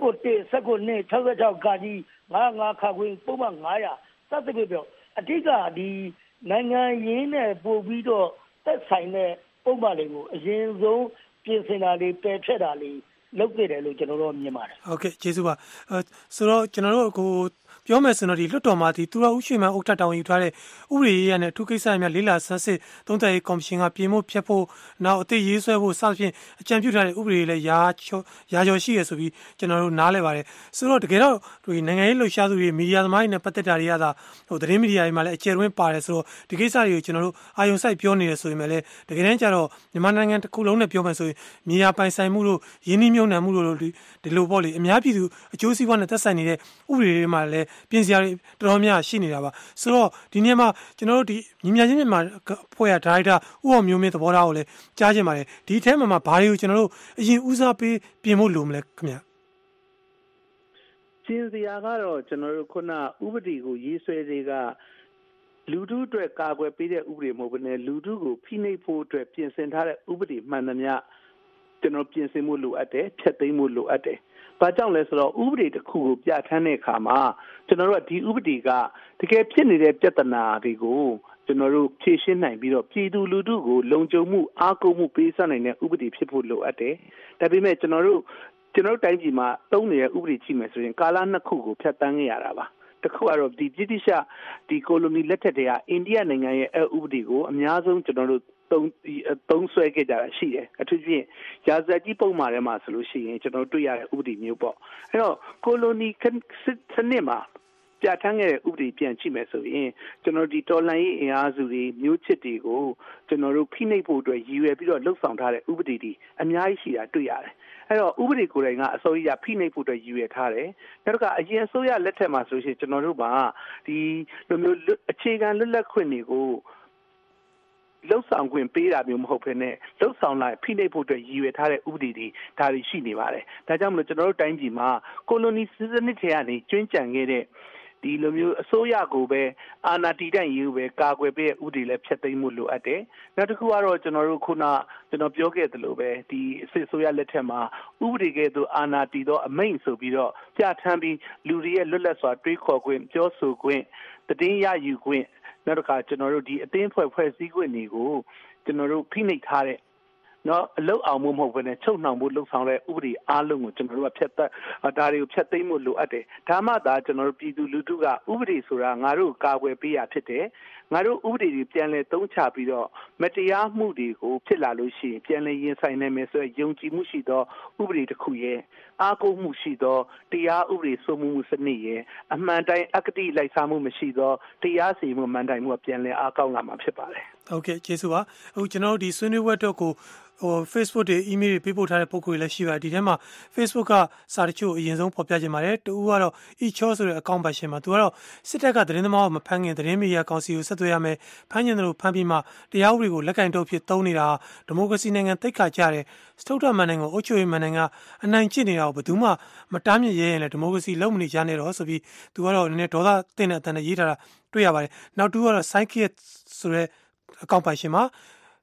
19 66ကကြီး55ခါခွေပုံမှန်900စသဖြင့်ပြောအဓိကဒီနိုင်ငံရင်းနဲ့ပို့ပြီးတော့သက်ဆိုင်တဲ့ပုံမှန်တွေကိုအရင်ဆုံးပြင်ဆင်တာတွေပယ်ဖျက်တာတွေလုပ်ခဲ့တယ်လို့ကျွန်တော်တို့မြင်ပါတယ်ဟုတ်ကဲ့ကျေးဇူးပါဆိုတော့ကျွန်တော်တို့အခုပြောမယ်ဆိုတော့ဒီလွတ်တော်မှာဒီသူရဦးရွှေမန်းဥက္ကဋ္ဌတောင်းယူထားတဲ့ဥပဒေရေးရနဲ့အထူးကိစ္စများလေးလာဆန်းစစ်သုံးသပ်ရေးကော်မရှင်ကပြင်ဖို့ဖျက်ဖို့နောက်အသေးရေးဆွဲဖို့စသဖြင့်အကြံပြုထားတဲ့ဥပဒေလည်းရာကျော်ရှိရဆိုပြီးကျွန်တော်တို့နားလဲပါတယ်ဆိုတော့တကယ်တော့ဒီနိုင်ငံရေးလှုပ်ရှားသူတွေမီဒီယာသမားတွေနဲ့ပတ်သက်တာတွေကသာသတင်းမီဒီယာတွေမှာလည်းအကျယ်တွင်းပါတယ်ဆိုတော့ဒီကိစ္စတွေကိုကျွန်တော်တို့အာရုံစိုက်ပြောနေတယ်ဆိုရင်လည်းတကယ်တမ်းကျတော့မြန်မာနိုင်ငံတစ်ခုလုံးနဲ့ပြောမယ်ဆိုရင်မြေယာပိုင်ဆိုင်မှုတို့ရင်းနှီးမြှုပ်နှံမှုတို့ဒီလိုပေါ့လေအများပြည်သူအကျိုးစီးပွားနဲ့သက်ဆိုင်နေတဲ့ဥပဒေတွေမှာလည်းပြင်စရာတွေတော်တော်များရှိနေတာပါဆိုတော့ဒီနေ့မှာကျွန်တော်တို့ဒီညီမချင်းမြန်မာဖွဲ့ရဒါရိုက်တာဦးအောင်မျိုးမင်းသဘောထားကိုလည်းကြားချင်ပါတယ်ဒီအထဲမှာဘာတွေကိုကျွန်တော်တို့အရင်ဦးစားပေးပြင်ဖို့လိုမလဲခင်ဗျကျင်းစရာကတော့ကျွန်တော်တို့ခုနဥပဒေကိုရေးဆွဲတွေကလူထုအတွက်ကာကွယ်ပေးတဲ့ဥပဒေမဟုတ်ဘဲနဲ့လူထုကိုဖိနှိပ်ဖို့အတွက်ပြင်ဆင်ထားတဲ့ဥပဒေမှန်သမျှကျွန်တော်ပြင်ဆင်မှုလိုအပ်တယ်ဖျက်သိမ်းမှုလိုအပ်တယ်ဘာကြောင့်လဲဆိုတော့ဥပဒေတစ်ခုကိုပြဋ္ဌာန်းတဲ့အခါမှာကျွန်တော်တို့ကဒီဥပဒေကတကယ်ဖြစ်နေတဲ့ပြဿနာတွေကိုကျွန်တော်တို့ဖြေရှင်းနိုင်ပြီးတော့ပြည်သူလူထုကိုလုံခြုံမှုအားကိုးမှုပေးစပ်နိုင်တဲ့ဥပဒေဖြစ်ဖို့လိုအပ်တယ်ဒါပေမဲ့ကျွန်တော်တို့တိုင်းပြည်မှာသုံးနေတဲ့ဥပဒေကြည့်မယ်ဆိုရင်ကာလနှစ်ခုကိုဖျက်ဆီးခဲ့ရတာပါတစ်ခုကတော့ဒီဗြိတိရှဒီကိုလိုနီလက်ထက်တည်းကအိန္ဒိယနိုင်ငံရဲ့ဥပဒေကိုအများဆုံးကျွန်တော်တို့သုံးဆွဲခဲ့ကြတာရှိတယ်အထူးသဖြင့်ရာဇကြီးပုံမှာထဲမှာဆိုလို့ရှိရင်ကျွန်တော်တွေ့ရတဲ့ဥပဒေမျိုးပေါ့အဲ့တော့ကိုလိုနီစနစ်မှာပြဋ္ဌာန်းခဲ့တဲ့ဥပဒေပြန်ကြည့်မယ်ဆိုရင်ကျွန်တော်ဒီတော်လှန်ရေးအင်အားစုတွေမျိုးချစ်တွေကိုကျွန်တော်တို့ဖိနှိပ်ဖို့အတွက်ရည်ရွယ်ပြီးတော့လှုပ်ဆောင်ထားတဲ့ဥပဒေတွေအများကြီးရှိတာတွေ့ရတယ်အဲ့တော့ဥပဒေကိုယ်တိုင်ကအစိုးရဖိနှိပ်ဖို့အတွက်ရည်ရွယ်ထားတယ်နောက်တစ်ခါအရင်အစိုးရလက်ထက်မှာဆိုရှင်ကျွန်တော်တို့ကဒီလိုမျိုးအခြေခံလွတ်လပ်ခွင့်တွေကိုလှုပ်ဆောင်ခွင့်ပေးတာမျိုးမဟုတ်ဘဲနဲ့လှုပ်ဆောင်လိုက်ဖိနှိပ်ဖို့အတွက်ရည်ရွယ်ထားတဲ့ဥပဒေတွေဒါတွေရှိနေပါတယ်ဒါကြောင့်မလို့ကျွန်တော်တို့တိုင်းပြည်မှာကိုလိုနီစနစ်ထဲကနေကျွင်းကြံခဲ့တဲ့ဒီလိုမျိုးအစိုးရကိုပဲအာဏာတည်တဲ့ရေးပဲကာကွယ်ပေးတဲ့ဥပဒေလည်းဖျက်သိမ်းမှုလိုအပ်တယ်နောက်တစ်ခုကတော့ကျွန်တော်တို့ခုနကျွန်တော်ပြောခဲ့သလိုပဲဒီအစိုးရလက်ထက်မှာဥပဒေကဲ့သို့အာဏာတည်သောအမိန့်ဆိုပြီးတော့ပြဋ္ဌာန်းပြီးလူတွေရဲ့လွတ်လပ်စွာတွေးခေါ်ခွင့်ပြောဆိုခွင့်သတင်းရယူခွင့်နောက်တစ်ခါကျွန်တော်တို့ဒီအသင်းဖွဲ့စည်းခွင့်တွေကိုကျွန်တော်တို့ဖိနှိပ်ထားတဲ့နော်အလုတ်အောင်မှုမဟုတ်ဘဲနဲ့ချုပ်နှောင်မှုလှုပ်ဆောင်တဲ့ဥပဒေအားလုံးကိုကျွန်တော်တို့ကဖျက်ဒါတွေကိုဖျက်သိမ်းမှုလိုအပ်တယ်ဒါမှသာကျွန်တော်တို့ပြည်သူလူထုကဥပဒေဆိုတာငါတို့ကာကွယ်ပေးရဖြစ်တယ်ငါတို့ဥပဒေတွေပြန်လည်သုံးချပြီးတော့မတရားမှုတွေကိုဖြစ်လာလို့ရှိရင်ပြန်လည်ရင်ဆိုင်နိုင်မယ်ဆိုရယ်ယုံကြည်မှုရှိသောဥပဒေတစ်ခုရဲ့အားကိုးမှုရှိသောတရားဥပဒေစိုးမိုးမှုစနစ်ရဲ့အမှန်တိုင်းအကတိလိုက်စားမှုမရှိသောတရားစီရင်မှုမှန်တိုင်းမှုပြန်လည်အားကောင်းလာမှာဖြစ်ပါတယ်ဟုတ်ကဲ့ကျေးဇူးပါအခုကျွန်တော်တို့ဒီဆွေးနွေးပွဲတော့ကိုFacebook တွေ email တွေပေးပို့ထားတဲ့ပုံကိုယ်လည်းရှိပါတယ်ဒီထဲမှာ Facebook ကစာတချို့အရင်ဆုံးဖော်ပြခြင်းပါတယ်တူကတော့ e-chor ဆိုတဲ့အကောင့်ပါရှင်မှာသူကတော့စစ်တပ်ကသတင်းသမားကိုမဖမ်းခင်သတင်းမီဒီယာကောင်စီကိုဆက်သွယ်ရမယ်ဖမ်းကျင်တယ်လို့ဖမ်းပြီးမှတရားဥပဒေကိုလက်ကင်တုပ်ဖြစ်သုံးနေတာဒီမိုကရေစီနိုင်ငံသိက္ခာကျတဲ့စတုတ္ထမန်နိုင်ငံကိုအုပ်ချုပ်ရေးမန်နိုင်ငံအနိုင်ကျင့်နေတာကိုဘယ်သူမှမတားမြစ်ရဲရင်လည်းဒီမိုကရေစီလုံးမနေကြနဲ့တော့ဆိုပြီးသူကတော့နည်းနည်းဒေါသတင်တဲ့အတန်နဲ့ရေးထားတာတွေ့ရပါတယ်နောက်တူကတော့ Psychiat ဆိုတဲ့အကောင့်ပါရှင်မှာ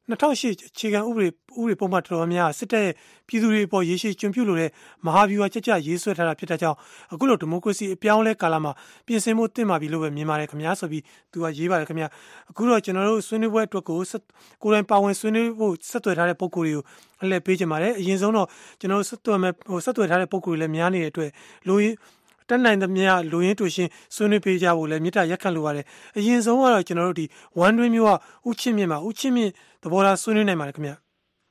2008အခြေခံဥပဒေပုံမှန်တော်များများစစ်တပ်ရဲ့ပြည်သူတွေအပေါ်ရေရှည်ကျွံပြုလို့တဲ့မဟာဗျူဟာကြကြရေးဆွဲထားတာဖြစ်တဲ့ကြောင့်အခုလိုဒီမိုကရေစီအပြောင်းလဲကာလမှာပြင်ဆင်မှုတင့်ပါပြီလို့ပဲမြင်ပါတယ်ခင်ဗျာဆိုပြီးသူကရေးပါတယ်ခင်ဗျာအခုတော့ကျွန်တော်တို့ဆွေးနွေးပွဲအတွက်ကိုကိုယ်တိုင်ပါဝင်ဆွေးနွေးဖို့ဆက်သွယ်ထားတဲ့ပုံကိုယ်တွေကိုအလှည့်ပေးချင်ပါတယ်အရင်ဆုံးတော့ကျွန်တော်တို့ဆက်သွယ်ထားတဲ့ပုံကိုယ်တွေလည်းများနေတဲ့အတွက်လို့တက်နိုင်သမျှလူရင်းတူရှင်ဆွေးနွေးပေးကြဖို့လည်းမေတ္တာရက်ခံလိုပါတယ်အရင်ဆုံးကတော့ကျွန်တော်တို့ဒီဝမ်တွင်းမျိုးကဥချင်းမြင့်မှာဥချင်းမြင့်သဘောထားဆွေးနွေးနိုင်ပါတယ်ခင်ဗျ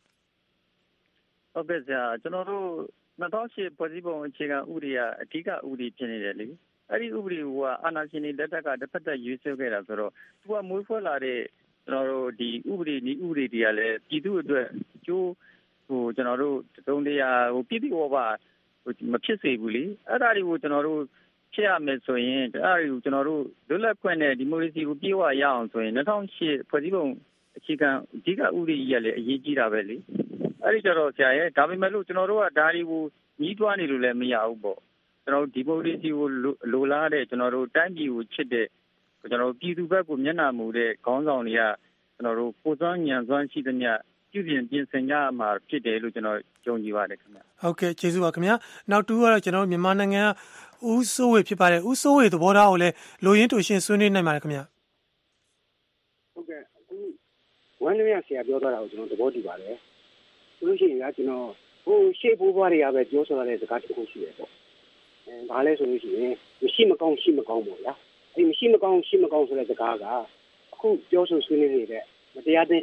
ဟုတ်ကဲ့ဆရာကျွန်တော်တို့2008ဖွဲ့စည်းပုံအခြေခံဥပဒေကအဓိကဥပဒေဖြစ်နေတယ်လေအဲ့ဒီဥပဒေကအာဏာရှင်တွေလက်ထက်ကတစ်ဖက်သက်ရွေးချယ်ခဲ့တာဆိုတော့သူကမွေးဖွားလာတဲ့ကျွန်တော်တို့ဒီဥပဒေနည်းဥပဒေတွေကလည်းပြည်သူ့အတွက်ကျိုးကျွန်တော်တို့တုံးတရားပြည်သူ့ဘောပါမဖြစ်စေဘူးလေအဲ့ဒါတွေကိုကျွန်တော်တို့ဖြစ်ရမယ်ဆိုရင်အဲ့ဒါတွေကိုကျွန်တော်တို့လွတ်လပ်ခွင့်နဲ့ဒီမိုကရေစီကိုပြေဝရအောင်ဆိုရင်2008ဖွဲ့စည်းပုံအခြေခံအဓိကဥပဒေကြီးကလည်းအရေးကြီးတာပဲလေအဲ့ဒီကြတော့ဆရာရဲ့ဒါပေမဲ့လို့ကျွန်တော်တို့ကဒါတွေကိုညီးတွားနေလို့လည်းမရဘူးပေါ့ကျွန်တော်တို့ဒီမိုကရေစီကိုလိုလားတဲ့ကျွန်တော်တို့တိုင်းပြည်ကိုချစ်တဲ့ကျွန်တော်တို့ပြည်သူဘက်ကိုမျက်နှာမူတဲ့ခေါင်းဆောင်တွေကကျွန်တော်တို့ကိုယ်စွမ်းဉာဏ်စွမ်းရှိသမျှပြုပြင်ဆင်ကြမှာဖြစ်တယ်လို့ကျွန်တော်ယုံကြည်ပါတယ်ခင်ဗျဟုတ်ကဲ့ကျေးဇူးပါခင်ဗျာနောက်တူကတော့ကျွန်တော်တို့မြန်မာနိုင်ငံကဦးစိုးဝေဖြစ်ပါတယ်ဦးစိုးဝေသဘောထားကိုလည်းလူရင်းတူရှင်ဆွေးနွေးနိုင်ပါတယ်ခင်ဗျာဟုတ်ကဲ့အခုဝမ်းနည်းဆရာပြောသွားတာကိုကျွန်တော်သဘောတူပါတယ်ဆိုလို့ရှိရင်ကကျွန်တော်ရှေ့ဘိုးဘွားတွေကပဲပြောဆိုရတဲ့စကားတစ်ခုရှိတယ်ပေါ့ဘာလဲဆိုလို့ရှိရင်မရှိမကောင်းပေါ့ဗျာအဲ့မရှိမကောင်းဆိုတဲ့စကားကအခုပြောဆိုဆွေးနွေးနေတဲ့မတရားတဲ့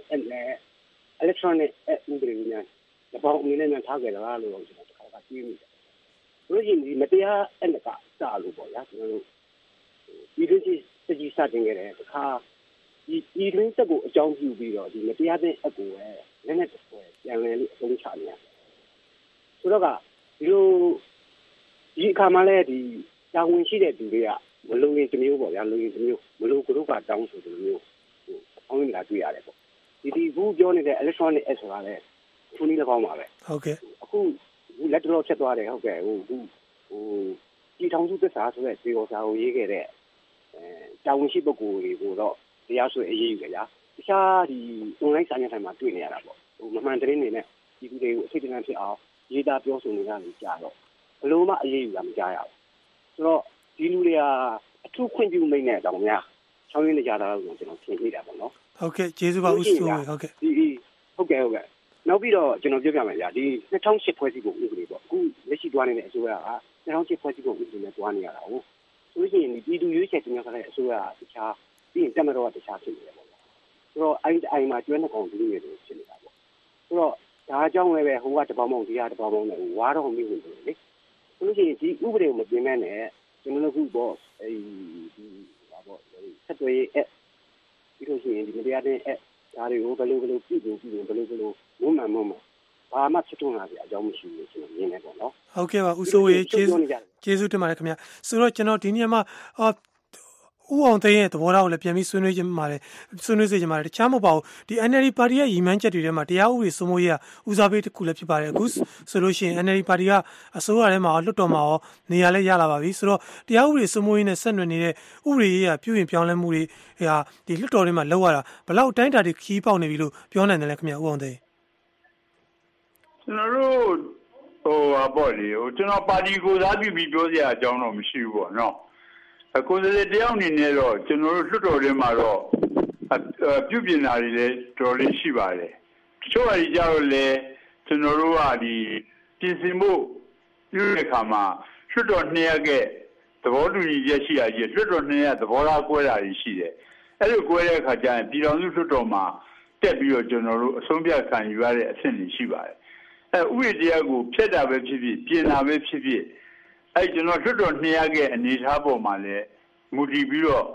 electronic ဥပဒေကိုများတပေါင်းအနေနဲ့ထားကြတာလို့ကျွန်တော်တစ်ခါကတွေးမိတယ်။လို့ရှိရင်ဒီမတရားကစလို့ပေါ့ဗျာကျွန်တော်တို့ဒီလိုကြီးစတင်ခဲ့တဲ့တစ်ခါဒီတွင်းဆက်ကိုအကြောင်းပြုပြီးတော့ဒီမတရားတဲ့အကူပဲလည်းနဲ့ပြန်လဲလို့အသုံးချနေရတယ်။ဆိုတော့ကဒီလိုဒီအခါမှလည်းဒီတာဝန်ရှိတဲ့သူတွေကမလုံရင်တစ်မျိုးပေါ့ဗျာလုံရင်တစ်မျိုးမလုံကတို့ကတောင်းဆိုတယ်မျိုးအောင်းနေတာတွေ့ရတယ်ပေါ့ဒီခုပြောနေတဲ့ electronic act ဆိုတာလည်းသူနည်းလည်းကောင်းပါပဲဟုတ်ကဲ့အခုလက်တော်ချက်သွားတယ်ဟုတ်ကဲ့ဟိုဒီထောင်စုသစ္စာဆိုတဲ့သေော်စာကိုရေးခဲ့တဲ့တာဝန်ရှိပုဂ္ဂိုလ်တွေကိုတော့တရားစွဲအရေးယူကြဗျာတခြားဒီ online စာမျက်နှာမှာတွေ့နေရတာပေါ့မမှန်သတင်းတွေနဲ့ဒီလူတွေကိုအစိတ်တန်းဖြစ်အောင်ရေးသားပြောဆိုနေတာတွေကြားတော့ဘလို့မှအရေးယူတာမကြားရဘူးဆိုတော့ဒီလူတွေကအထူးခွင့်ပြုမိတ်နဲ့တောင်များချောင်းရင်းနေကြတာလို့ကျွန်တော်ထင်မိတာပေါ့နော်ဟုတ်ကဲ့ကျေးဇူးပါဦးစိုးဟုတ်ကဲ့ဟုတ်ကဲ့နောက်ပြီးတော့ကျွန်တော်ပြောပြမယ်ဗျာဒီ2008ဖွဲ့စည်းပုံဥပဒေပေါ့အခုလက်ရှိတွားနေတဲ့အစိုးရက2008ဖွဲ့စည်းပုံဥပဒေနဲ့တွားနေရတာဟုတ်ဆိုလို့ရှိရင်ဒီပြည်သူရွေးချယ်တင်မြှောက်ထားတဲ့အစိုးရကတခြားပြီးရင်တက်မတော်ကတခြားဖြစ်နေတယ်ပေါ့ဆိုတော့အိမ်မှာကျွမ်းတဲ့ကောင်လူတွေလို့ဖြစ်နေတာပေါ့ဆိုတော့ဒါအကြောင်းလည်းပဲဟိုကတပေါင်းပေါင်းဒီကတပေါင်းပေါင်းနဲ့ဝါတော့မိဝင်တယ်လေဆိုလို့ရှိရင်ဒီဥပဒေကိုမပြင်မဲ့နဲ့ကျွန်တော်တို့ခုပေါ့ဟာပေါ့ဆက်သွယ်ရေးပြီးလို့ရှိရင်ဒီမတရားတဲ့ဒါတွေကိုဘယ်လိုပြုလုပ်ဘယ်လိုမုံမှန်ဘာမှချထွန်းလာပြအကြောင်းမရှိဘူးကျွန်တော်မြင်နေပေါ့နော်ဟုတ်ကဲ့ပါဦးစိုးဝေကျေးဇူးတင်ပါတယ်ခင်ဗျာဆိုတော့ကျွန်တော်ဒီနေ့မှာဦးအောင်သိန်းရဲ့သဘောထားကိုလည်းပြန်ပြီးဆွေးနွေးစေချင်ပါတယ်တခြားမဟုတ်ပါဘူးဒီ NLD ပါတီရဲ့ရည်မှန်းချက်တွေထဲမှာတရားဥပဒေစိုးမိုးရေးကဦးစားပေးတစ်ခုလည်းဖြစ်ပါတယ်အခုဆိုလို့ရှိရင် NLD ပါတီကအစိုးရထဲမှာလွှတ်တော်မှာရောနေရာလည်းရလာပါပြီဆိုတော့တရားဥပဒေစိုးမိုးရေးနဲ့ဆက်နွယ်နေတဲ့ဥပဒေရေးပြုပြင်ပြောင်းလဲမှုတွေဒီလွှတ်တော်ထဲမှာလောက်ရတာဘယ်လောက်အတိုင်းအတာတွေခီးပေါက်နေပြီလို့ပြောနိုင်တယ်လဲခင်ဗျဦးအောင်သိန်းကျွန်တော်တို့ပေါ့လေကျွန်တော်ပါတီကိုစားပြုပြီးပြောစရာအကြောင်းတော့မရှိဘူးပေါ့နော်ကိုယ်စားလှယ်တယောက်အနေနဲ့တော့ကျွန်တော်တို့လွှတ်တော်ထဲမှာတော့ပြုပြင်တာတွေလည်းတော်လေးရှိပါတယ်တချို့အရာကြတော့လေကျွန်တော်တို့ကဒီပြင်ဆင်ဖို့ပြုတဲ့အခါမှာလွှတ်တော်နှစ်ရပ်ကသဘောတူညီချက်ရှိရကြီးလွှတ်တော်နှစ်ရပ်သဘောထားကွဲတာရှိတယ်အဲ့လိုကွဲတဲ့အခါကျရင်ပြည်တော်စုလွှတ်တော်မှာတက်ပြီးတော့ကျွန်တော်တို့အဆုံးဖြတ်ခံယူရတဲ့အဆင့်တွေရှိပါတယ်ဥပဒေတရားကိုဖျက်တာပဲဖြစ်ဖြစ်ပြင်တာပဲဖြစ်ဖြစ်အဲ့ကျွန်တော်လွှတ်တော်နှစ်ရပ်ရဲ့အနေအထားပေါ်မှာလည်းမူတည်ပြီးတော့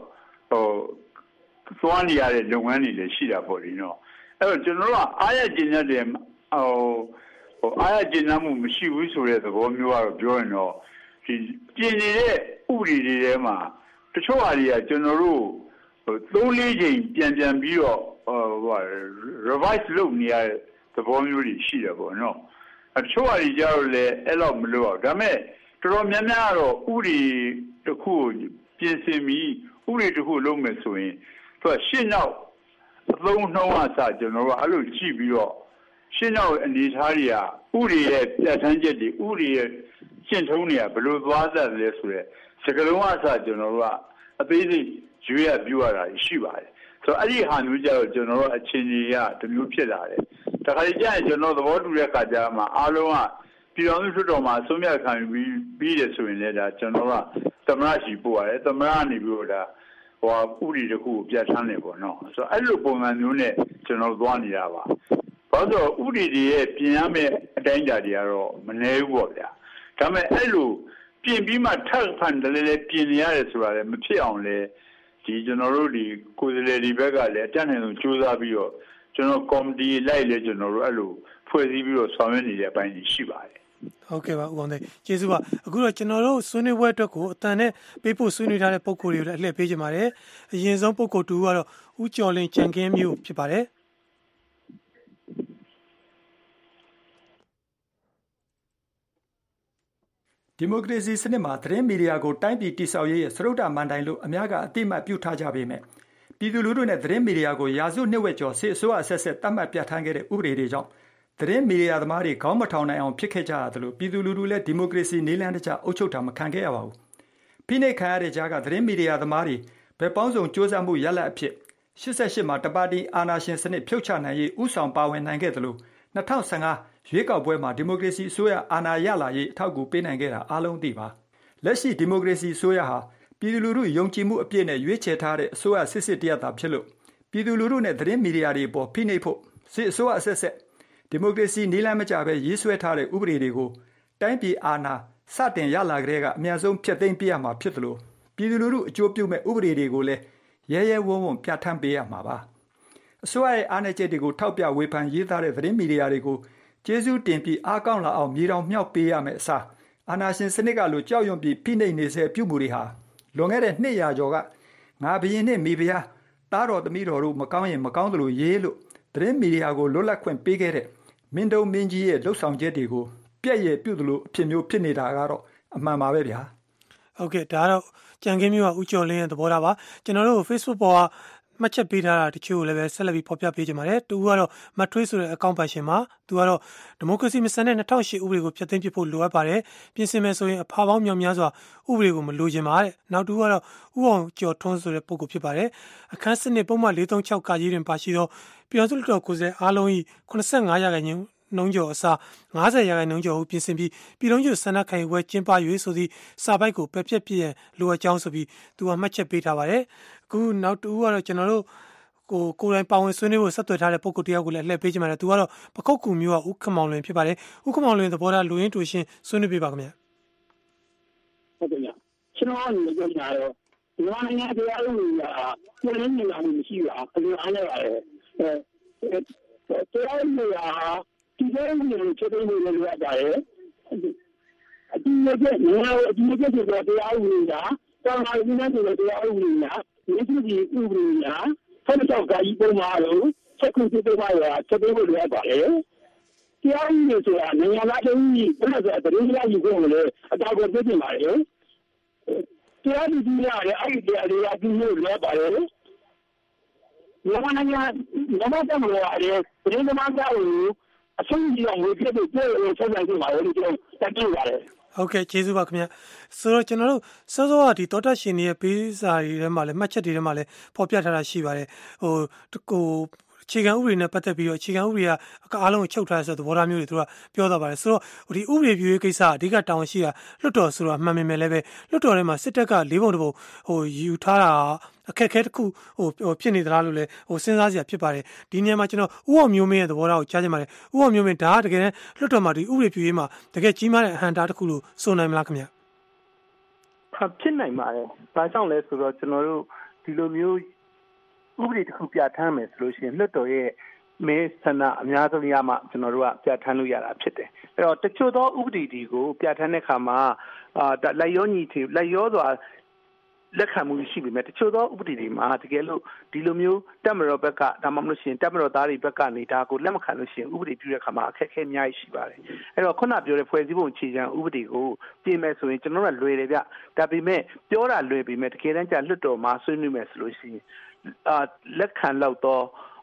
သွားနေရတဲ့လုပ်ငန်းတွေလည်းရှိတာပေါ့ဒီနော်အဲ့တော့ကျွန်တော်တို့ကအားရကျဉ်တဲ့အားရကျဉ်မှုမရှိဘူးဆိုတဲ့သဘောမျိုးကတော့ပြောရင်တော့ဒီပြင်နေတဲ့ဥပဒေတွေထဲမှာတချို့အရာတွေကကျွန်တော်တို့3-4ချိန်ပြန်ပြီးတော့revise လုပ်နေရတဲ့သဘောမျိုးတွေရှိတယ်ပေါ့နော်တချို့အရာကြတော့လည်းအဲ့လောက်မလို့အောင်ဒါမဲ့တော်တော်များများကတော့ဥပဒေတစ်ခုကိုပြင်ဆင်ပြီးဥပဒေတစ်ခုလုပ်မယ်ဆိုရင်သူကရှင်းနောက်သုံးနှုံးအစကျွန်တော်တို့အဲ့လိုကြည့်ပြီးတော့ရှင်းတော့အနေထားတွေကဥပဒေရဲ့ပြဋ္ဌာန်းချက်တွေဥပဒေရဲ့ရှင်းထုံးတွေကဘယ်လိုသွားတတ်လဲဆိုတဲ့စကလုံးအစကျွန်တော်တို့ကအသေးစိတ်ရွေးရပြရတာရှိပါတယ်ဆိုတော့အဲ့ဒီဟာမျိုးကြတော့ကျွန်တော်တို့အခြေအနေကတမျိုးဖြစ်လာတယ်တခါကြရင်ကျွန်တော်သဘောတူတဲ့အခါကျမှအားလုံးကပြည်တော်စုတော်မှာအဆုံးဖြတ်ခံပြီးတယ်ဆိုရင်လည်းဒါကျွန်တော်ကသမရရှိပို့ရတယ်သမရနေပြီးတော့ဒါဟိုဥပဒေတစ်ခုကိုပြဋ္ဌာန်းနေပေါ့နော်ဆိုတော့အဲ့လိုပုံစံမျိုးနဲ့ကျွန်တော်သွားနေတာပါဘာလို့ဥပဒေတွေရဲ့ပြင်ရမယ့်အတိုင်းအတာတွေကတော့မနှဲဘူးပေါ့ဗျာဒါပေမဲ့အဲ့လိုပြင်ပြီးမှထပ်ဖန်တယ်လေပြင်ရရတယ်ဆိုတာလည်းမဖြစ်အောင်လေဒီကျွန်တော်တို့ဒီကိုယ်စားလှယ်တွေဘက်ကလည်းအတတ်နိုင်ဆုံးကြိုးစားပြီးတော့ကျွန်တော်ကော်မတီလိုက်လေကျွန်တော်တို့အဲ့လိုဖွဲ့စည်းပြီးတော့ဆောင်ရွက်နေတဲ့အပိုင်းကြီးရှိပါတယ်ဟုတ်ကဲ့ပါဦးအောင်သိကျေးဇူးပါအခုတော့ကျွန်တော်တို့ဆွေးနွေးပွဲအတွက်ကိုအတန်နဲ့ပေးဖို့ဆွေးနွေးထားတဲ့ပုံကိုယ်တွေကိုလည်းအလှည့်ပေးကြပါတယ်အရင်ဆုံးပုံကိုယ်တူကတော့ဦးကျော်လင်းချန်ကင်းမျိုးဖြစ်ပါတယ်ဒီမိုကရေစီစနစ်မှာသတင်းမီဒီယာကိုတိုင်းပြည်တည်ဆောက်ရေးရဲ့စရုပ်တာမန်တိုင်လို့အများကအတိအမှတ်ပြုထားကြပေမဲ့ပြည်သူလူထုနဲ့သတင်းမီဒီယာကိုရာစုနှစ်ဝက်ကျော်စစ်အစိုးရအဆက်ဆက်တတ်မှတ်ပြဋ္ဌာန်းခဲ့တဲ့ဥပဒေတွေကြောင့်သတင်းမီဒီယာသမားတွေခေါင်းမထောင်နိုင်အောင်ဖြစ်ခဲ့ကြရတယ်လို့ပြည်သူလူထုလည်းဒီမိုကရေစီနည်းလမ်းတကျအုပ်ချုပ်တာမခံခဲ့ရပါဘူး။ဖိနှိပ်ခံရတဲ့ကြားကသတင်းမီဒီယာသမားတွေဘယ်ပေါင်းစုံစ조사မှုရလဒ်အဖြစ်88မှာတပါတီအာဏာရှင်စနစ်ဖြုတ်ချနိုင်ရေးဥဆောင်ပါဝင်နိုင်ခဲ့တယ်လို့2015ရွေးကောက်ပွဲမှာဒီမိုကရေစီအစိုးရအာဏာရလာရေးအထောက်အကူပေးနိုင်ခဲ့တာအားလုံးသိပါလက်ရှိဒီမိုကရေစီအစိုးရဟာပြည်သူလူထုယုံကြည်မှုအပြည့်နဲ့ရွေးချယ်ထားတဲ့အစိုးရစစ်တရတာဖြစ်လို့ပြည်သူလူထုနဲ့သတင်းမီဒီယာတွေပေါ်ဖိနှိပ်ဖို့စစ်အစိုးရအဆက်ဆက်ဒီမိုကရေစီနည်းလမ်းမကျပဲရေးဆွဲထားတဲ့ဥပဒေတွေကိုတိုင်းပြည်အာဏာစတင်ရလာကြတဲ့ကအများဆုံးဖျက်သိမ်းပေးရမှာဖြစ်တယ်လို့ပြည်သူလူထုအကျိုးပြုမဲ့ဥပဒေတွေကိုလည်းရဲဝံ့ပြဋ္ဌာန်းပေးရမှာပါအစိုးရရဲ့အားနည်းချက်တွေကိုထောက်ပြဝေဖန်ရေးသားတဲ့သတင်းမီဒီယာတွေကိုကျေးဇူးတင်ပြီးအားကောင်းလာအောင်မြေတောင်မြောက်ပေးရမယ်အစားအာဏာရှင်စနစ်ကလိုကြောက်ရွံ့ပြီးဖိနှိပ်နေစေပြုမှုတွေဟာလွန်ခဲ့တဲ့200ကျော်ကငါဘရင်နဲ့မိဖုရားတားတော်သမီးတော်တို့မကောင်းရင်မကောင်းသလိုရေးလို့သတင်းမီဒီယာကိုလွတ်လပ်ခွင့်ပေးခဲ့တဲ့မင်းတုံမင်းကြီးရဲ့လှုပ်ဆောင်ချက်တွေကိုပြည့်ရဲ့ပြုတ်သလိုအဖြစ်မျိုးဖြစ်နေတာကတော့အမှန်ပါပဲဗျာဟုတ်ကဲ့ဒါကတော့ကြံကင်းမျိုးကဦးကျော်လင်းရဲ့သဘောထားပါကျွန်တော်တို့ Facebook ပေါ်ကမှတ်ချက်ပေးထားတာတချို့ကိုလည်းပဲဆက်လက်ပြီးဖော်ပြပေးကြပါတယ်တူကတော့မထွေးဆိုတဲ့အကောင့်ပိုင်ရှင်မှာသူကတော့ဒီမိုကရေစီမဆန်တဲ့2008ဥပဒေကိုဖျက်သိမ်းပစ်ဖို့လိုအပ်ပါတယ်ပြင်ဆင်မယ်ဆိုရင်အဖာပေါင်းမြောက်များစွာဥပဒေကိုမလိုချင်ပါတဲ့နောက်တူကတော့ဥအောင်ကျော်ထွန်းဆိုတဲ့ပုဂ္ဂိုလ်ဖြစ်ပါတယ်အခန်းစနစ်ပုံမှန်436ကာကြီးတွင်ပါရှိသောပြည်တော်စုလွှတ်တော်ကိုယ်စားအားလုံး၏85ရာခိုင်နှုန်းနှုံးကျော်အစား90ရာခိုင်နှုန်းကျော်ဟုပြင်ဆင်ပြီးပြည်လုံးကျွဆန္ဒခံယူပွဲကျင်းပ၍ဆိုသည့်စာပိုက်ကိုပယ်ဖျက်ပြည့်ရန်လိုအပ်ကြောင်းဆိုပြီးသူကမှတ်ချက်ပေးထားပါတယ်အခုနောက်တူကတော့ကျွန်တော်တို့ကိုယ်တိုင်ပါဝင်ဆွေးနွေးဖို့ဆက်သွယ်ထားတဲ့ပုံကိုတယောက်ကိုလည်းအလှည့်ပေးကြမှာတယ်သူကတော့ပခုတ်ကူမျိုးကဦးခမောင်လွင်ဖြစ်ပါတယ်ဦးခမောင်လွင်သဘောထားလူရင်းတူရှင်းဆွေးနွေးပေးပါခင်ဗျဟုတ်ကဲ့ကျွန်တော်အနေနဲ့ပြောတာတော့ဒီနိုင်ငံတရားဥပဒေကပြည်ရင်းနေလာမှုမရှိပါဘူးအားလည်းပါတယ်တရားဥပဒေကဒီလိုမျိုးချက်တွေနဲ့လိုအပ်ပါတယ်အဒီရဲ့အဒီရဲ့ဆိုတော့တရားဥပဒေကတောင်းလာနေတဲ့ဆိုတော့တရားဥပဒေကဒီစုကြီးဥပဒေကဆက်တော့ကာကြီးပုံမှာလို့ချက်ကူစစ်ပေါ်မှာချက်ပေးလို့ရပါတယ်တရားဥပဒေဆိုတာနိုင်ငံသားချင်းကြီးဘယ်လိုဆိုတရင်တရားယူဖို့လေအတောက်ကိုပြည့်နေပါတယ်တရားသူကြီးရတယ်အဲ့ဒီတရားတွေကပြုလို့ရပါတယ်နိုင်ငံတမလို့ရတယ်ပြည်သူ့မှာကတော့အဆုံးကြီးအောင်ဝေပြည့်ပြည့်ဆက်နိုင်ကြပါလို့ကျွန်တော်တက်ပြပါတယ်ဟုတ်ကဲ့ကျေးဇူးပါခင်ဗျဆိုတော့ကျွန်တော်တို့စောစောကဒီတောတာရှင်တွေရဲ့ပေးစာတွေထဲမှာလည်းမှတ်ချက်တွေထဲမှာလည်းဖော်ပြထားတာရှိပါတယ်ကိုအခြေခံဥပဒေနဲ့ပတ်သက်ပြီးတော့အခြေခံဥပဒေကအားလုံးကိုချုပ်ထားတဲ့ဆိုသဘောထားမျိုးတွေသူကပြောသွားပါတယ်ဆိုတော့ဒီဥပဒေပြုရေးကိစ္စအဓိကတောင်းရှိတာလွှတ်တော်ဆိုတော့မှန်မယ်လည်းပဲလွှတ်တော်ထဲမှာစစ်တပ်က၄ပုံတစ်ပုံယူထားတာအခက်အခဲတစ်ခုဖြစ်နေသလားလို့လည်းစဉ်းစားစရာဖြစ်ပါတယ်ဒီနေရာမှာကျွန်တော်ဥအောင်မျိုးမင်းရဲ့သဘောထားကိုကြားချင်ပါတယ်ဥအောင်မျိုးမင်းဒါကတကယ်လွှတ်တော်မှာဒီဥပဒေပြုရေးမှာတကယ်ကြီးမားတဲ့အဟန့်တားတစ်ခုလို့ဆိုနိုင်မလားခင်ဗျဖြစ်နိုင်ပါတယ်ဘာကြောင့်လဲဆိုတော့ကျွန်တော်တို့ဒီလိုမျိုးဥပဒေတစ်ခုပြဋ္ဌာန်းမယ်ဆိုလို့ရှိရင်လွှတ်တော်ရဲ့မဲဆန္ဒအများဆုံးရမှကျွန်တော်တို့ကပြဋ္ဌာန်းလို့ရတာဖြစ်တယ်အဲ့တော့တချို့သောဥပဒေတွေကိုပြဋ္ဌာန်းတဲ့အခါမှာလိုက်ရောညီထေလိုက်ရောစွာလက်ခံမှုရှိပြီမဲ့တချို့သောဥပဒေတွေမှာတကယ်လို့ဒီလိုမျိုးတက်မတော်ဘက်ကဒါမှမဟုတ်ရှင်တက်မတော်သားတွေဘက်ကနေဒါကိုလက်မခံလို့ရှိရင်ဥပဒေပြုတဲ့အခါမှာအခက်အခဲအများကြီးရှိပါတယ်အဲ့တော့ခုနပြောတဲ့ဖွဲ့စည်းပုံအခြေခံဥပဒေကိုပြင်မယ်ဆိုရင်ကျွန်တော်တို့လွယ်တယ်ဗျဒါပေမဲ့ပြောတာလွယ်ပေမဲ့တကယ်တမ်းကျလွှတ်တော်မှာဆွေးနွေးမယ်ဆိုလို့ရှိရင်လက်ခံလောက်တော့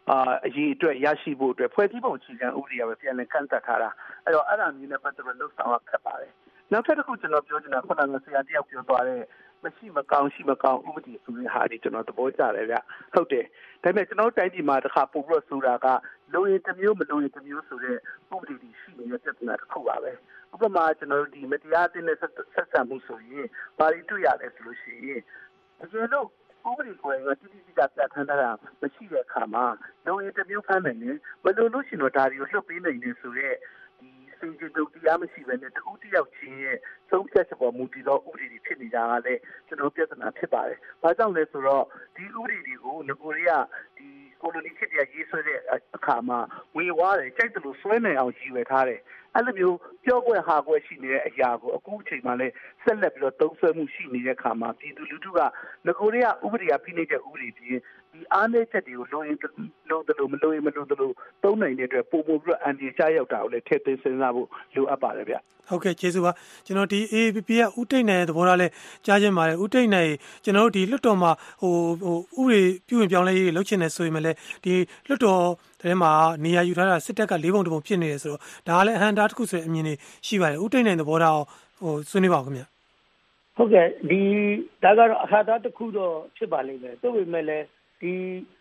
အရေးအတွက်ရရှိဖို့အတွက်ဖွဲ့စည်းပုံအခြေခံဥပဒေကပဲပြန်လည်ကန့်သတ်ထားတာအဲ့တော့အဲ့ဒါမျိုးနဲ့ပတ်သက်လို့လှုပ်ဆောင်ရခက်ပါတယ်နောက်ထပ်တစ်ခုကျွန်တော်ပြောချင်တာခုနကဆရာတယောက်ပြောသွားတဲ့မရှိမကောင်းရှိမကောင်းဥပဒေဆိုတဲ့ဟာဒီကျွန်တော်သဘောကျတယ်ဗျဟုတ်တယ်ဒါပေမဲ့ကျွန်တော်တိုင်းပြည်မှာတစ်ခါပို့ပြီးဆိုတာကလုံရင်တစ်မျိုးမလုံရင်တစ်မျိုးဆိုတဲ့ဥပဒေတွေရှိနေတဲ့ပြဿနာတစ်ခုပါပဲဥပမာကျွန်တော်ဒီမတရားအသင်းနဲ့ဆက်ဆံမှုဆိုရင်ဘာတွေတွေ့ရလဲဆိုလို့ရှိရင်တကယ်လို့ဥပဒေကိုယ်ကတိတိကျကျပြဋ္ဌာန်းထားတာမရှိတဲ့အခါမှာလုံရင်တစ်မျိုးဖမ်းမယ်နဲ့မလုံလို့ရှိရင်တော့ဒါတွေကိုလှုပ်ပေးနိုင်နေဆိုတဲ့စင်ကြယ်တို့တရားမရှိဘဲနဲ့တခုတယောက်ချင်းရဲ့သုံးဖြတ်ချက်ပေါ်မူတည်သောဥပဒေတွေဖြစ်နေကြတာလည်းကျွန်တော်ပြဿနာဖြစ်ပါတယ်။ဘာကြောင့်လဲဆိုတော့ဒီဥပဒေတွေကိုငကိုရီးယားဒီကိုလိုနီခေတ်တည်းရေးဆွဲတဲ့အခါမှာဝေဝါးတယ်ကြိုက်တယ်လို့ဆွဲနိုင်အောင်ရည်ရွယ်ထားတယ်။အဲ့လိုမျိုးပြောကွက်ဟာကွက်ရှိနေတဲ့အရာကိုအခုအချိန်မှလည်းဆက်လက်ပြီးတော့သုံးဆွဲမှုရှိနေတဲ့အခါမှာပြည်သူလူထုကငကိုရီးယားဥပဒေအဖိနှိပ်တဲ့ဥပဒေပြင်ဒီအားနည်းချက်တွေကိုလုံရင်လုံတယ်လို့မလုံရင်မလုံတယ်လို့သုံးနိုင်တဲ့အတွက်ပုံပြီးတော့အန်တီချရောက်တာကိုလည်းထည့်သွင်းစဉ်းစားဖို့လိုအပ်ပါတယ်ဗျဟုတ်ကဲ့ကျေးဇူးပါကျွန်တော်ဒီ AAPP ကဥတိတ်နိုင်တဲ့သဘောထားလဲကြားချင်းပါတယ်ဥတိတ်နိုင်ကျွန်တော်တို့ဒီလွှတ်တော်မှာဟိုဥပဒေပြုရင်ပြောင်းလဲရေးလုပ်ချင်တယ်ဆိုရင်လည်းဒီလွှတ်တော်ထဲမှာနေရာယူထားတာစစ်တပ်က၄ပုံတစ်ပုံဖြစ်နေတယ်ဆိုတော့ဒါကလည်းအဟံတားတစ်ခုဆိုတဲ့အမြင်တွေရှိပါတယ်ဥတိတ်နိုင်သဘောထားဟိုဆွေးနွေးပါဦးခင်ဗျဟုတ်ကဲ့ဒီဒါကတော့အခါသားတစ်ခုတော့ဖြစ်ပါလိမ့်မယ်သို့ပေမဲ့လည်းဒီ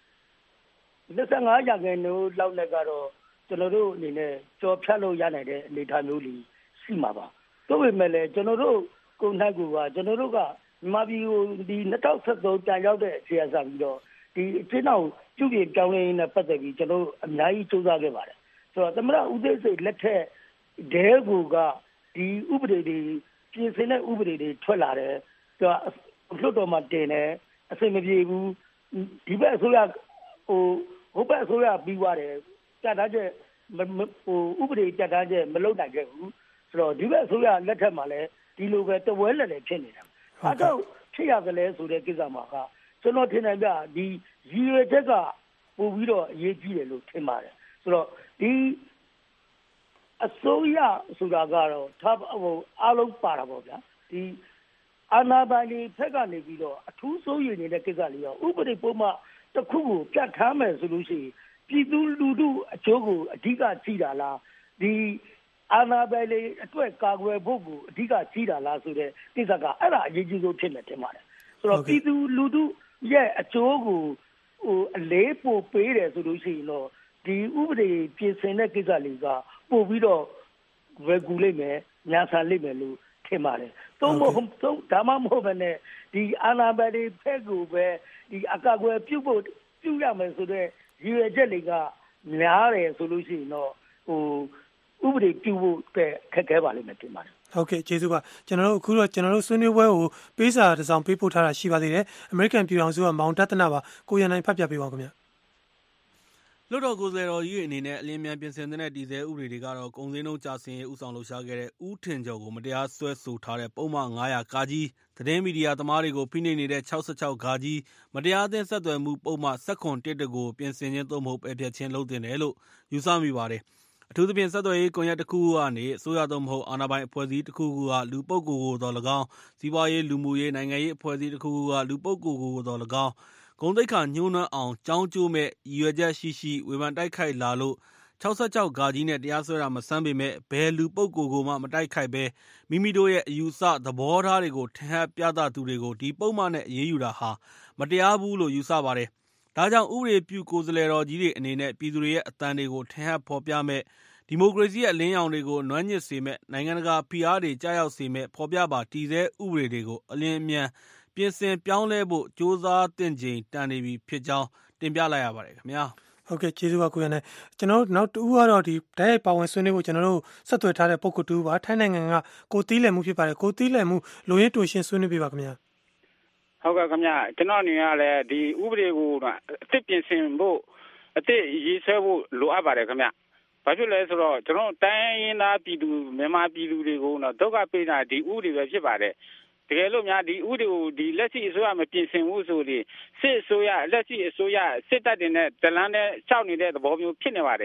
25ရာခိုင်နှုန်းလောက်နဲ့ကတော့ကျွန်တော်တို့အနေနဲ့ကြော်ဖြတ်လို့ရနိုင်တဲ့အနေအထားမျိုးလေးရှိမှာပါသို့ပေမဲ့လည်းကျွန်တော်တို့ကိုယ်နှိုက်ကကျွန်တော်တို့ကမြန်မာပြည်ကိုဒီ2013တန်ရောက်တဲ့အခြေအစပြီးတော့ဒီအချင်းအောင်ပြုပြင်ပြောင်းလဲရေးနဲ့ပတ်သက်ပြီးကျွန်တော်တို့အများကြီးစူးစမ်းခဲ့ပါတယ်ဆိုတော့သမရဦးသိန်းစိန်လက်ထက်ဒဲကူကဒီဥပဒေတွေပြင်ဆင်တဲ့ဥပဒေတွေထွက်လာတယ်သူကလွှတ်တော်မှာတင်တယ်အဆင်မပြေဘူးဒီဘက်အစိုးရဟိုဘက်အစိုးရပြီးသွားတယ်ကြတာချက်ဥပဒေကြတာချက်မလုပ်နိုင်ခဲ့ဘူးဆိုတော့ဒီဘက်အစိုးရလက်ထက်မှာလည်းဒီလိုပဲတဝဲလက်လည်းဖြစ်နေတာအဲတော့ဖြစ်ရတယ်လဲဆိုတဲ့ကိစ္စမှာကကျွန်တော်ထင်တယ်ဗျဒီရည်ရွယ်ချက်ကပို့ပြီးတော့အရေးကြီးတယ်လို့ထင်ပါတယ်ဆိုတော့ဒီအစိုးရဆိုတာကတော့အားလုံးပါတာပေါ့ဗျာဒီအာဏာပိုင်တွေဖက်ကနေပြီးတော့အထူးစိုးရိမ်နေတဲ့ကိစ္စလေးရောဥပဒေပုံမှန်တစ်ခုကိုပြတ်ထားမယ်ဆိုလို့ရှိရင်ပြည်သူလူထုအကျိုးကိုအဓိကကြည့်တာလားဒီအာဏာပိုင်တွေအတွက်ကာကွယ်ဖို့ကိုအဓိကကြည့်တာလားဆိုတဲ့ကိစ္စကအဲ့ဒါအရေးကြီးဆုံးဖြစ်နေတယ်ပါတယ်ဆိုတော့ပြည်သူလူထုရဲ့အကျိုးကိုအလေးပို့ပေးတယ်ဆိုလို့ရှိရင်တော့ဒီဥပဒေပြင်ဆင်တဲ့ကိစ္စလေးကပို့ပြီးတော့ဝယ်ကူလိုက်မယ်ညာဆန်လိုက်မယ်လို့ထင်ပါတယ်သုံးဒါမှမဟုတ်ဘဲနဲ့ဒီအာဏာပိုင်တွေဖက်ကိုပဲဒီအကာအကွယ်ပြုရမယ်ဆိုတဲ့ရည်ရွယ်ချက်တွေကများတယ်ဆိုလို့ရှိရင်တော့ဥပဒေပြုဖို့အတွက်ခက်ခဲပါလိမ့်မယ်ထင်ပါတယ်ဟုတ်ကဲ့ကျေးဇူးပါကျွန်တော်တို့အခုတော့ကျွန်တော်တို့ဆွေးနွေးပွဲကိုပေးစာတစ်စောင်ပေးပို့ထားတာရှိပါသေးတယ်အမေရိကန်ပြည်ထောင်စုကမောင်တသနာပါကိုရန်နိုင်ဖတ်ပြပေးပါဦးခင်ဗျလွှတ်တော်ကိုယ်စားလှယ်တော်ကြီးအနေနဲ့အလင်းမြန်ပြင်ဆင်တဲ့တည်ဆဲဥပဒေတွေကတော့ကုန်စည်နှုန်းကျဆင်းရေးဥဆောင်လှုပ်ရှားခဲ့တဲ့ဦးထင်ကျော်ကိုမတရားဆွဲဆိုထားတဲ့ပုံမှန်900ကာကြီးသတင်းမီဒီယာသမားတွေကိုဖိနှိပ်နေတဲ့66ကာကြီးမတရားအသင်းဆက်သွယ်မှုပုံမှန်7.1ကိုပြင်ဆင်ခြင်းသို့မဟုတ်ပယ်ဖျက်ခြင်းလုပ်တင်တယ်လို့ယူဆမိပါတယ်အထူးသဖြင့်ဆက်သွယ်ရေးကွန်ရက်တစ်ခုကနေအစိုးရသို့မဟုတ်အာဏာပိုင်အဖွဲ့အစည်းတစ်ခုကလူပုဂ္ဂိုလ်ကိုတော်၎င်းစီးပွားရေးလူမှုရေးနိုင်ငံရေးအဖွဲ့အစည်းတစ်ခုကလူပုဂ္ဂိုလ်ကိုတော်၎င်းဂုဏ်သိက္ခာညှိုးနှွမ်းအောင်ကြောင်းကျိုးမဲ့ရည်ရွယ်ချက်ရှိဝေဖန်တိုက်ခိုက်လာလို့66ဂါကြီးနဲ့တရားစွဲတာမဆန်းပေမဲ့ဘယ်လူပုဂ္ဂိုလ်ကိုမှမတိုက်ခိုက်ပဲမိမိတို့ရဲ့အယူဆသဘောထားတွေကိုထင်ဟပ်ပြသသူတွေကိုဒီပုံမှန်နဲ့အရေးယူတာဟာမတရားဘူးလို့ယူဆပါတယ်။ဒါကြောင့်ဥပဒေပြုကိုယ်စားလှယ်တော်ကြီးတွေအနေနဲ့ပြည်သူတွေရဲ့အသံတွေကိုထင်ဟပ်ဖော်ပြမဲ့ဒီမိုကရေစီရဲ့အလင်းရောင်တွေကိုနွမ်းညစ်စေမဲ့နိုင်ငံတကာဖိအားတွေကြားရောက်စေမဲ့ဖော်ပြပါတည်ဆဲဥပဒေတွေကိုအလင်းအမြန်ပြင်ဆင်ပြောင်းလဲဖို့စ조사သင့်ချိန်တန်နေပြီဖြစ်ကြောင်းတင်ပြလိုက်ရပါတယ်ခင်ဗျာဟုတ်ကဲ့ကျေးဇူးပါကိုရန်နိုင်ကျွန်တော်တို့နောက်တူကတော့ဒီဓာတ်ရိုက်ပါဝင်ဆွေးနွေးဖို့ကျွန်တော်တို့ဆက်သွယ်ထားတဲ့ပုဂ္ဂိုလ်တူပါထိုင်းနိုင်ငံကကိုတီးလည်မှုဖြစ်ပါတယ်ကိုတီးလည်မှုလိုရင်းတူရှင်းဆွေးနွေးပြပါခင်ဗျာဟုတ်ကဲ့ခင်ဗျာကျွန်တော်အနေနဲ့လည်းဒီဥပဒေကိုအသစ်ပြင်ဆင်ဖို့အသစ်ရေးဆွဲဖို့လိုအပ်ပါတယ်ခင်ဗျာဘာဖြစ်လဲဆိုတော့ကျွန်တော်တိုင်းရင်းသားပြည်သူမြန်မာပြည်သူတွေကိုတော့ဒုက္ခပေးတာဒီဥပဒေပဲဖြစ်ပါတယ်တကယ်လို့များဒီဥပဒေကိုဒီလက်ရှိအစိုးရမပြင်ဆင်ဘူးဆိုရင်စစ်အစိုးရလက်ရှိအစိုးရစစ်တပ်တွေနဲ့တလန်းနဲ့ရှောက်နေတဲ့သဘောမျိုးဖြစ်နေပါတယ်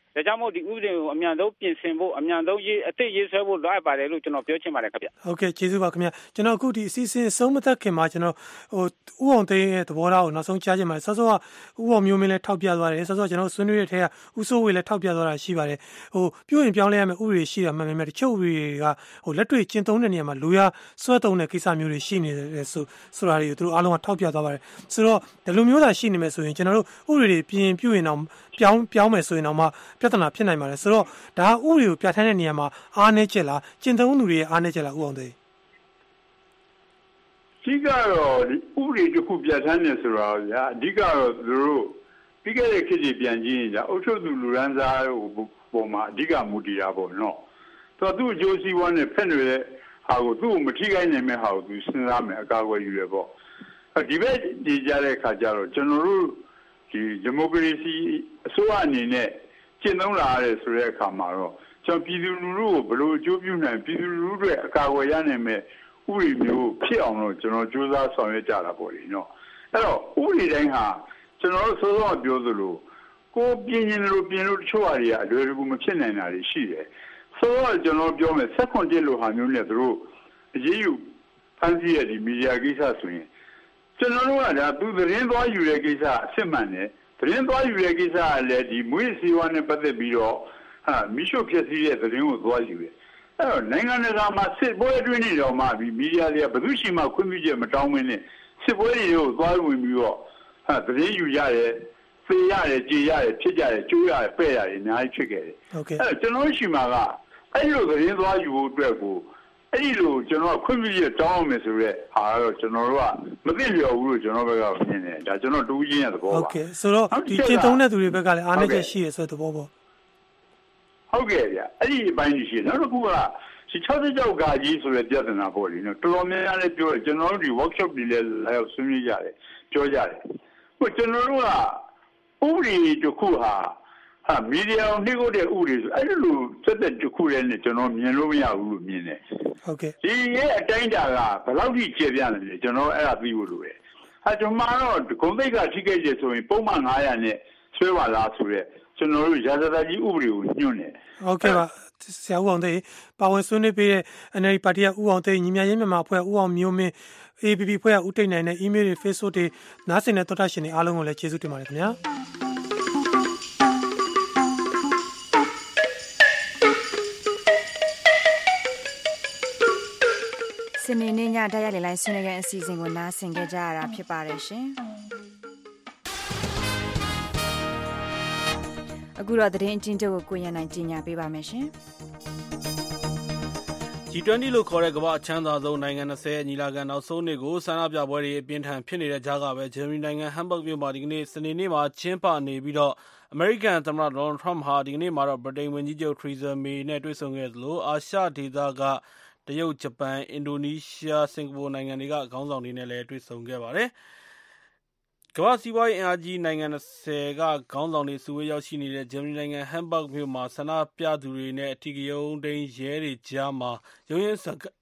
ဒါကြောင့်မို့ဒီဥပဒေကိုအမြန်ဆုံးပြင်ဆင်ဖို့အမြန်ဆုံးအသစ်ရေးဆွဲဖို့လိုအပ်ပါတယ်လို့ကျွန်တော်ပြောချင်ပါတယ်ခင်ဗျဟုတ်ကဲ့ကျေးဇူးပါခင်ဗျကျွန်တော်အခုဒီအစီအစဉ်ဆုံးမသက်ခင်မှာကျွန်တော်ဥအောင်သိန်းရဲ့သဘောထားကိုနောက်ဆုံးကြားချင်ပါတယ်စောစောကဥအောင်မျိုးမင်းလည်းထောက်ပြသွားတယ်စောစောကျွန်တော်ဆွေးနွေးတဲ့ထဲကဥစိုးဝေလည်းထောက်ပြသွားတာရှိပါတယ်ပြုရင်ပြောင်းလဲရမယ်ဥပဒေရှိတာမှန်မယ်တချို့ဥပဒေတွေကလက်တွေ့ကျင့်သုံးတဲ့နေရာမှာလူရစွဲသုံးတဲ့ကိစ္စမျိုးတွေရှိနေတယ်ဆိုတာတွေကိုသူတို့အားလုံးကထောက်ပြသွားပါတယ်ဆိုတော့ဒီလိုမျိုးသာရှိနေမယ်ဆိုရင်ကျွန်တော်တို့ဥပဒေတွေပြင်ပြုရင်တော့ပြောင်းမယ်ဆိုရင်တော့မှပြဿနာဖြစ်နိုင်ပါတယ်ဆိုတော့ဒါဥပဒေကိုပြဋ္ဌာန်းတဲ့နေရာမှာအားနည်းချက်လားကျင့်သုံးသူတွေရဲ့အားနည်းချက်လားဥအောင်သိဒီကတော့ဥပဒေတစ်ခုပြဋ္ဌာန်းနေဆိုတော့ဗျာအဓိကတော့သူတို့ပြီးခဲ့တဲ့ခေတ်ကြီးပြန်ကြည့်ရင်ဒါအုပ်ချုပ်သူလူရန်စားပုံမှာအဓိကမူတည်တာပေါ့နော်သူ့အကျိုးစီးပွားနဲ့ဖက်နေတဲ့ဟာကိုသူ့ကိုမထိခိုက်နိုင်မဲ့ဟာကိုသူစဉ်းစားမယ်အကာအကွယ်ယူရပေါ့ဒီဘက်ဒီကြတဲ့ခါကျတော့ကျွန်တော်တို့ဒီမိုကရေစီအစိုးရအနေနဲ့ကျင့်သုံးလာရတဲ့ဆိုတဲ့အခါမှာတော့ကျွန်တော်ပြည်သူလူထုကိုဘယ်လိုအကျိုးပြုနိုင်ပြည်သူလူထုတွေအကာအကွယ်ရနိုင်မဲ့ဥပဒေမျိုးဖြစ်အောင်လို့ကျွန်တော်ကြိုးစားဆောင်ရွက်ကြတာပေါ့လေနော်အဲ့တော့ဥပဒေတိုင်းဟာကျွန်တော်တို့စောစောပြောသလိုကိုပြင်ရင်လို့ပြင်လို့တချို့ဟာတွေကအလွယ်တကူမဖြစ်နိုင်တာတွေရှိတယ်ဆိုတော့ကျွန်တော်ပြောမယ်ဆက်ခွန်တက်လို့ဟာမျိုးနဲ့တို့အရေးယူဖန်ဆီးရတဲ့မီဒီယာကိစ္စဆိုရင်ကျွန်တော်တို့ကဒါသူသတင်းသွားယူတဲ့ကိစ္စအစ်မှန်တယ်သတင်းသွားယူတဲ့ကိစ္စကလည်းဒီမွေးစီဝါနဲ့ပတ်သက်ပြီးတော့မိရှုဖြစ်စည်းတဲ့သတင်းကိုသွားယူတယ်အဲ့တော့နိုင်ငံတကာမှာစစ်ပွဲအတွင်းနေတော့မှဒီမီဒီယာတွေကဘယ်သူရှိမှခွင့်ပြုချက်မတောင်းမင်းနဲ့စစ်ပွဲတွေကိုသွားဝင်ပြီးတော့သတင်းယူရတယ်ဖေးရတယ်ကြေရတယ်ဖြစ်ကြတယ်ကျိုးရတယ်ပဲ့ရတယ်အများကြီးဖြစ်ခဲ့တယ်အဲ့ကျွန်တော်ရှိမှာကအဲ့လိုသတင်းသွားယူဖို့အတွက်ကိုအဲ့ဒီလိုကျွန်တော်ခွင့်ပြုချက်တောင်းအောင်မယ်ဆိုရက်ဟာတော့ကျွန်တော်တို့ကမသိလျော်ဘူးလို့ကျွန်တော်ဘက်ကမြင်တယ်ဒါကျွန်တော်တူးချင်းရဲ့သဘောပါဟုတ်ကဲ့ဆိုတော့ဒီကျင့်သုံးတဲ့သူတွေဘက်ကလည်းအားနည်းချက်ရှိရဆိုတဲ့သဘောပေါ့ဟုတ်ကဲ့ဗျအဲ့ဒီအပိုင်းရှိတယ်နောက်တစ်ခုကဒီ66ကကြီးဆိုတဲ့ပြဿနာပေါ့လေနော်တော်တော်များများလည်းပြောတယ်ကျွန်တော်တို့ဒီ workshop တွေလည်းလာရောက်ဆွေးနွေးကြတယ်ပြောကြတယ်ဟိုကျွန်တော်တို့ကဥပဒေတစ်ခုဟာမီဒီယာနှိကုတ်တဲ့ဥပဒေဆိုအဲ့လိုစက်တဲ့တစ်ခုလည်းနဲ့ကျွန်တော်မြင်လို့မရဘူးလို့မြင်တယ်ဟုတ်ကဲ့ဒီရဲ့အတိုင်းတာကဘယ်လောက်ထိကျေပြန့်လဲကျွန်တော်အဲ့ဒါသိဖို့လိုတယ်ကျွန်တော်တော့ဂုံသိက္ခာထိခဲ့ကြဆိုရင်ပုံမှန်900နဲ့ဆွဲပါလားဆိုရက်ကျွန်တော်တို့ရာဇသကြီးဥပဒေကိုညွှန်တယ်ဟုတ်ကဲ့ပါဆရာဦးအောင်သိပါဝင်ဆွေးနွေးပေးတဲ့ NLD ပါတီကဦးအောင်သိညီမရင်းမြန်မာအဖွဲ့ဦးအောင်မျိုးမင်း APP ဖွဲ့ကဦးတိတ်နိုင်တဲ့ email တွေ Facebook တွေနားဆင်တဲ့တော်တာရှင်တွေအားလုံးကိုလည်းကျေးဇူးတင်ပါတယ်ခင်ဗျာစနေနေ့ညတိုက်ရိုက်လိုင်းဆွေးနွေးတဲ့အစီအစဉ်ကိုနားဆင်ကြကြရတာဖြစ်ပါတယ်ရှင်အခုတော့သတင်းအကျဉ်းချုပ်ကိုကိုရန်နိုင်ကြီးညာပေးပါမယ်ရှင် G20 လို့ခေါ်တဲ့ကမ္ဘာအချမ်းသာဆုံးနိုင်ငံ20ညီလာခံနောက်ဆုံးနေ့ကိုဆန္ဒပြပွဲတွေအပြင်းထန်ဖြစ်နေတဲ့ကြားကပဲဂျာမနီနိုင်ငံဟမ်ဘတ်မြို့မှာဒီကနေ့စနေနေ့မှာကျင်းပနေပြီးတော့အမေရိကန်သမ္မတဒေါ်နယ်ထရမ့်ဟာဒီကနေ့မှာတော့ဗြိတိန်ဝန်ကြီးချုပ်ထရီဇာမေနဲ့တွေ့ဆုံခဲ့သလိုအာရှဒေသကတရုတ်ဂျပန်အင်ဒိုနီးရှားစင်ကာပူနိုင်ငံတွေကခေါင်းဆောင်တွေနဲ့လည်းတွေ့ဆုံခဲ့ပါတယ်ကမ္ဘာစီးပွားရေးအင်အားကြီးနိုင်ငံ20ကခေါင်းဆောင်တွေစုဝေးရောက်ရှိနေတဲ့ဂျာမနီနိုင်ငံဟမ်ဘတ်မြို့မှာဆန္ဒပြသူတွေနဲ့အထီးကရုဏ်းသိမ်းရဲတွေကြားမှာရုန်းရင်းဆန်ခတ်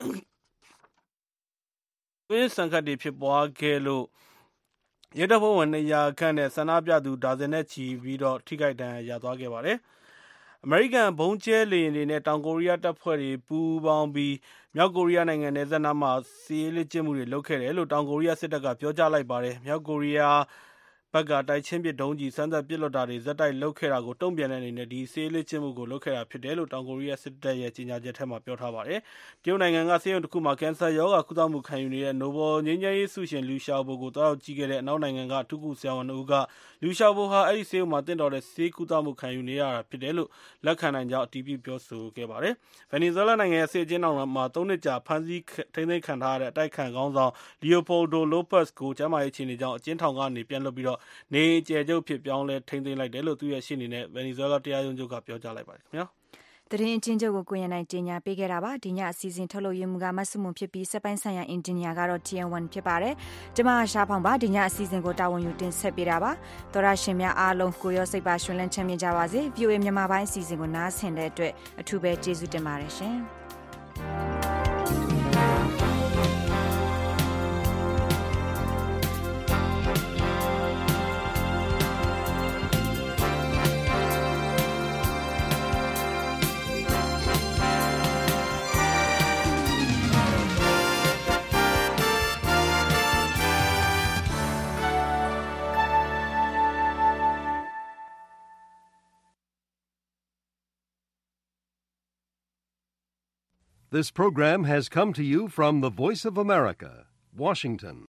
တွေဖြစ်ပွားခဲ့လို့ရဲတပ်ဖွဲ့ဝင်200ခန့်နဲ့ဆန္ဒပြသူဒါဇင်နဲ့ချီပြီးတော့ထိခိုက်ဒဏ်ရာရသွားခဲ့ပါတယ်အမေရိကန်ဘုံကျဲလေယာဉ်တွေနဲ့တောင်ကိုရီးယားတပ်ဖွဲ့တွေပူးပေါင်းပြီးမြောက်ကိုရီးယားနိုင်ငံနယ်စပ်နားမှာစစ်ရေးလေ့ကျင့်မှုတွေလုပ်ခဲ့တယ်လို့တောင်ကိုရီးယားစစ်တပ်ကပြောကြားလိုက်ပါတယ်။မြောက်ကိုရီးယားဘက်ကတိုက်ချင်းပစ်ဒုံးကြီးစမ်းသပ်ပစ်လွှတ်တာတွေဇက်တိုက်လုပ်ခဲ့တာကိုတုံ့ပြန်တဲ့အနေနဲ့ဒီစစ်ရေးလေ့ကျင့်မှုကိုလုပ်ခဲ့တာဖြစ်တယ်လို့တောင်ကိုရီးယားစစ်တပ်ရဲ့ကြေညာချက်ထဲမှာပြောထားပါတယ်။တရုတ်နိုင်ငံကဆေးရုံတစ်ခုမှာကင်ဆာရောဂါကုသမှုခံယူနေတဲ့နိုဘယ်ငြိမ်းချမ်းရေးဆုရှင်လူရှာဘိုကိုတောက်ကြည့်ခဲ့တဲ့အနောက်နိုင်ငံကအထူးကုဆရာဝန်တို့ကလူရှာဘိုဟာအဲ့ဒီဆေးရုံမှာတင်တော်တဲ့ဆေးကုသမှုခံယူနေရတာဖြစ်တယ်လို့လက်ခံနိုင်ကြောင်းအတည်ပြုပြောဆိုခဲ့ပါတယ်။ဗင်နီဇွဲလားနိုင်ငံရဲ့စစ်အကျဉ်းထောင်မှာ3နှစ်ကြာဖမ်းဆီးထိန်းသိမ်းခံထားရတဲ့အတိုက်ခံခေါင်းဆောင်လီယိုပိုဒိုလိုပတ်စ်ကိုကျန်းမာရေးအခြေအနေကြောင့်အကျဉ်းထောင်ကနေပြန်လွှတ်ပြီးတော့နေကျယ်ချုပ်ဖြစ်ပြောင်းလဲထိန်းသိမ်းလိုက်တယ်လို့သူ့ရဲ့ရှေ့နေနဲ့ဗင်နီဇွဲလားတရားရုံးချုပ်ကပြောကြားလိုက်ပါတယ်ခင်ဗျာသတင်းအချင်းချုပ်ကိုကိုရန်နိုင်ကြီးညာပေးခဲ့တာပါဒီညအစီအစဉ်ထုတ်လုပ်ရမှုကမဆုမွန်ဖြစ်ပြီးစက်ပိုင်းဆိုင်ရာအင်ဂျင်နီယာကတော့ TN1 ဖြစ်ပါတယ်ကျမရှားဖောင်ပါဒီညအစီအစဉ်ကိုတာဝန်ယူတင်ဆက်ပေးတာပါသောရရှင်များအားလုံးကိုရောစိတ်ပါရှင်လန်းချမ်းမြေ့ကြပါစေ VOA မြန်မာပိုင်းအစီအစဉ်ကိုနားဆင်တဲ့အတွက်အထူးပဲကျေးဇူးတင်ပါတယ်ရှင် This program has come to you from the Voice of America, Washington.